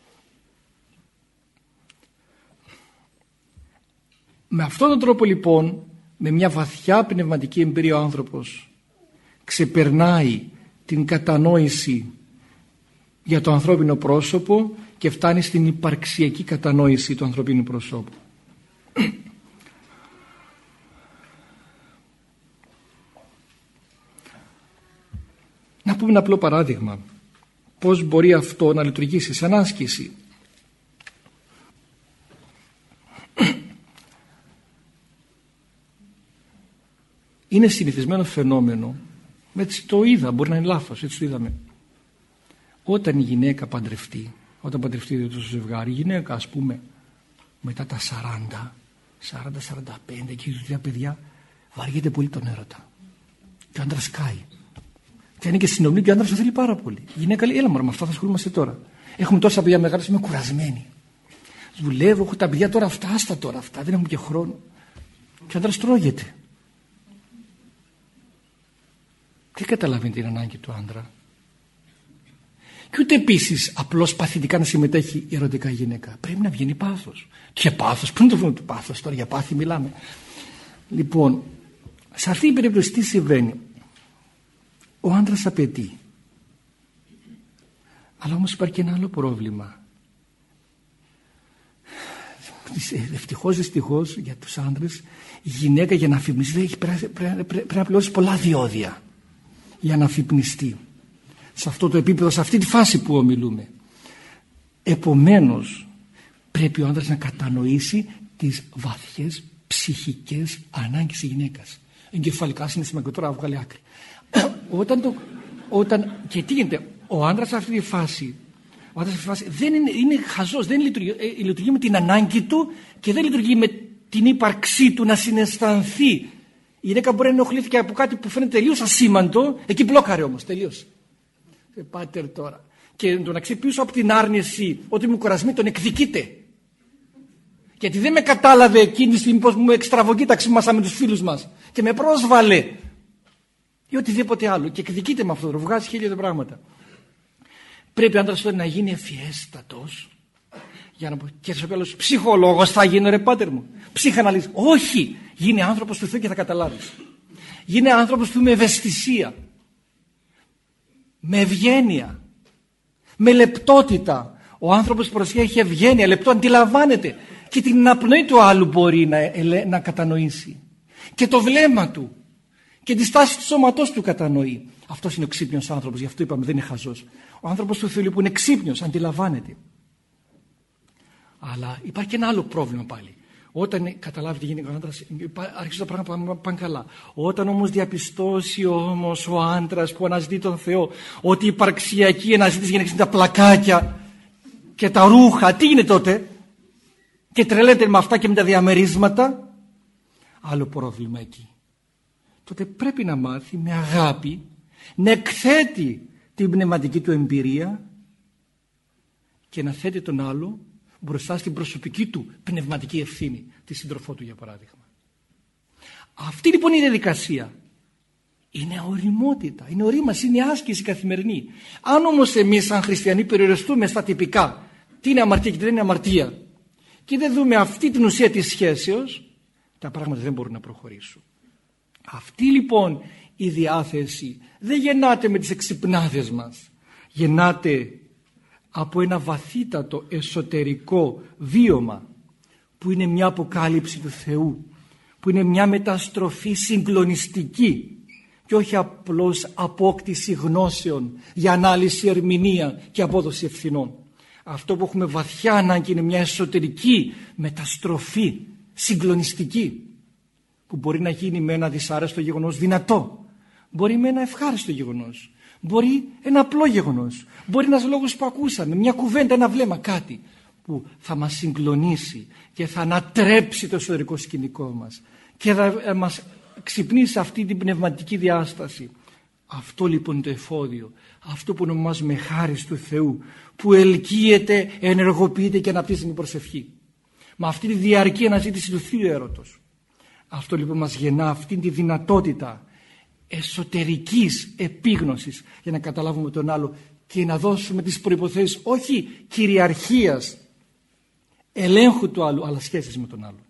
Με αυτόν τον τρόπο λοιπόν, με μια βαθιά πνευματική εμπειρία, ο άνθρωπος ξεπερνάει την κατανόηση για το ανθρώπινο πρόσωπο και φτάνει στην υπαρξιακή κατανόηση του ανθρωπίνου προσώπου. Να πούμε ένα απλό παράδειγμα. Πώς μπορεί αυτό να λειτουργήσει σαν άσκηση. Είναι συνηθισμένο φαινόμενο, έτσι το είδα, μπορεί να είναι λάθος, έτσι το είδαμε. Όταν η γυναίκα παντρευτεί, όταν παντρευτεί το ζευγάρι, η γυναίκα ας πούμε μετά τα σαράντα, σαράντα σαράντα πέντε και οι δύο παιδιά, βαριέται πολύ τον έρωτα. Και ο άντρας κάει. Και είναι και συνομιλεί και ο άντρας το θέλει πάρα πολύ. Η γυναίκα λέει, έλα μωρέ, με αυτά θα ασχολούμαστε τώρα. Έχουμε τόσα παιδιά μεγάλα, είμαι κουρασμένη. Δουλεύω, έχω τα παιδιά τώρα αυτά, άστα τώρα αυτά, δεν έχουμε και χρόνο. Και ο άντρας τρώγεται. Δεν καταλαβαίνει την ανάγκη του άντρα. Και ούτε επίσης απλώς παθητικά να συμμετέχει η ερωτικά γυναίκα. Πρέπει να βγαίνει πάθος. Και πάθος, πού είναι το βρούμε το πάθος, τώρα για πάθη μιλάμε. Λοιπόν, σε αυτή την περίπτωση τι συμβαίνει? Ο άντρας απαιτεί. Αλλά όμως υπάρχει και ένα άλλο πρόβλημα. Ευτυχώς, δυστυχώς για τους άντρες, η γυναίκα για να αφυπνιστεί πρέπει, πρέπει, πρέπει να πληρώσει πολλά διόδια για να αφυπνιστεί. Σε αυτό το επίπεδο, σε αυτή τη φάση που ομιλούμε. Επομένως πρέπει ο άντρας να κατανοήσει τις βαθιές ψυχικές ανάγκες της γυναίκας. Εγκεφαλικά συναισθηματικά, τώρα βγάλει άκρη. όταν το, όταν, και τι γίνεται, ο άντρας σε αυτή τη φάση, ο άντρας σε αυτή τη φάση δεν είναι, είναι χαζός, δεν λειτουργεί, ε, λειτουργεί με την ανάγκη του και δεν λειτουργεί με την ύπαρξή του να συναισθανθεί. Η γυναίκα μπορεί να ενοχλήθηκε από κάτι που φαίνεται τελείως ασήμαντο, εκεί μπλόκαρε όμως, τελείως. Ε, πάτερ τώρα. Και τον αξιοποιήσω από την άρνηση ότι είμαι κουρασμένη, τον εκδικείται. Γιατί δεν με κατάλαβε εκείνη τη στιγμή πως μου εξτραβογίταξε μέσα με τους φίλους μας και με πρόσβαλε ή οτιδήποτε άλλο και εκδικείται με αυτό, βγάζει χίλια πράγματα. Πρέπει ο άντρας να γίνει ευφιέστατος για να πω, και στο τέλος ψυχολόγος θα γίνει, ρε πάτερ μου, ψυχαναλύση. Όχι, γίνει άνθρωπος του Θεού και θα καταλάβεις. Γίνει άνθρωπος του με ευαισθησία, με ευγένεια, με λεπτότητα. Ο άνθρωπος προσέχει ευγένεια, λεπτό, αντιλαμβάνεται και την αναπνοή του άλλου μπορεί να, να κατανοήσει και το βλέμμα του και τη στάση του σώματός του κατανοεί. Αυτός είναι ο ξύπνιος άνθρωπος, γι' αυτό είπαμε δεν είναι χαζός. Ο άνθρωπος του Θεού που είναι ξύπνιος, αντιλαμβάνεται. Αλλά υπάρχει και ένα άλλο πρόβλημα πάλι. Όταν καταλάβει τι γίνεται ο άντρας, αρχίζουν τα πράγματα να πάνε καλά. Όταν όμως διαπιστώσει όμως ο άντρας που αναζητεί τον Θεό ότι η υπαρξιακή αναζήτηση γίνεται τα πλακάκια και τα ρούχα, τι είναι τότε? Και τρελαίνεται με αυτά και με τα διαμερίσματα. Άλλο πρόβλημα εκεί. Τότε πρέπει να μάθει με αγάπη να εκθέτει την πνευματική του εμπειρία και να θέτει τον άλλο μπροστά στην προσωπική του πνευματική ευθύνη, τη σύντροφό του για παράδειγμα. Αυτή λοιπόν η διαδικασία είναι οριμότητα, είναι ορίμαση, είναι άσκηση καθημερινή. Αν όμως εμείς σαν χριστιανοί περιοριστούμε στα τυπικά, τι είναι αμαρτία και τι δεν είναι αμαρτία, και δεν δούμε αυτή την ουσία της σχέσεως, τα πράγματα δεν μπορούν να προχωρήσουν. Αυτή λοιπόν η διάθεση δεν γεννάται με τις εξυπνάδες μας, γεννάται από ένα βαθύτατο εσωτερικό βίωμα που είναι μια αποκάλυψη του Θεού, που είναι μια μεταστροφή συγκλονιστική και όχι απλώς απόκτηση γνώσεων για ανάλυση, ερμηνεία και απόδοση ευθυνών. Αυτό που έχουμε βαθιά ανάγκη είναι μια εσωτερική μεταστροφή συγκλονιστική που μπορεί να γίνει με ένα δυσάρεστο γεγονός δυνατό, μπορεί με ένα ευχάριστο γεγονός, μπορεί ένα απλό γεγονός, μπορεί ένας λόγος που ακούσαμε, μια κουβέντα, ένα βλέμμα, κάτι που θα μας συγκλονίσει και θα ανατρέψει το εσωτερικό σκηνικό μας και θα μας ξυπνήσει αυτή την πνευματική διάσταση. Αυτό λοιπόν είναι το εφόδιο, αυτό που ονομάζουμε χάρις του Θεού, που ελκύεται, ενεργοποιείται και αναπτύσσει την προσευχή. Με αυτή τη διαρκή αναζήτηση του Θείου έρωτος. Αυτό λοιπόν μας γεννά αυτή τη δυνατότητα εσωτερικής επίγνωσης για να καταλάβουμε τον άλλο και να δώσουμε τις προϋποθέσεις όχι κυριαρχίας, ελέγχου του άλλου, αλλά σχέσεις με τον άλλο.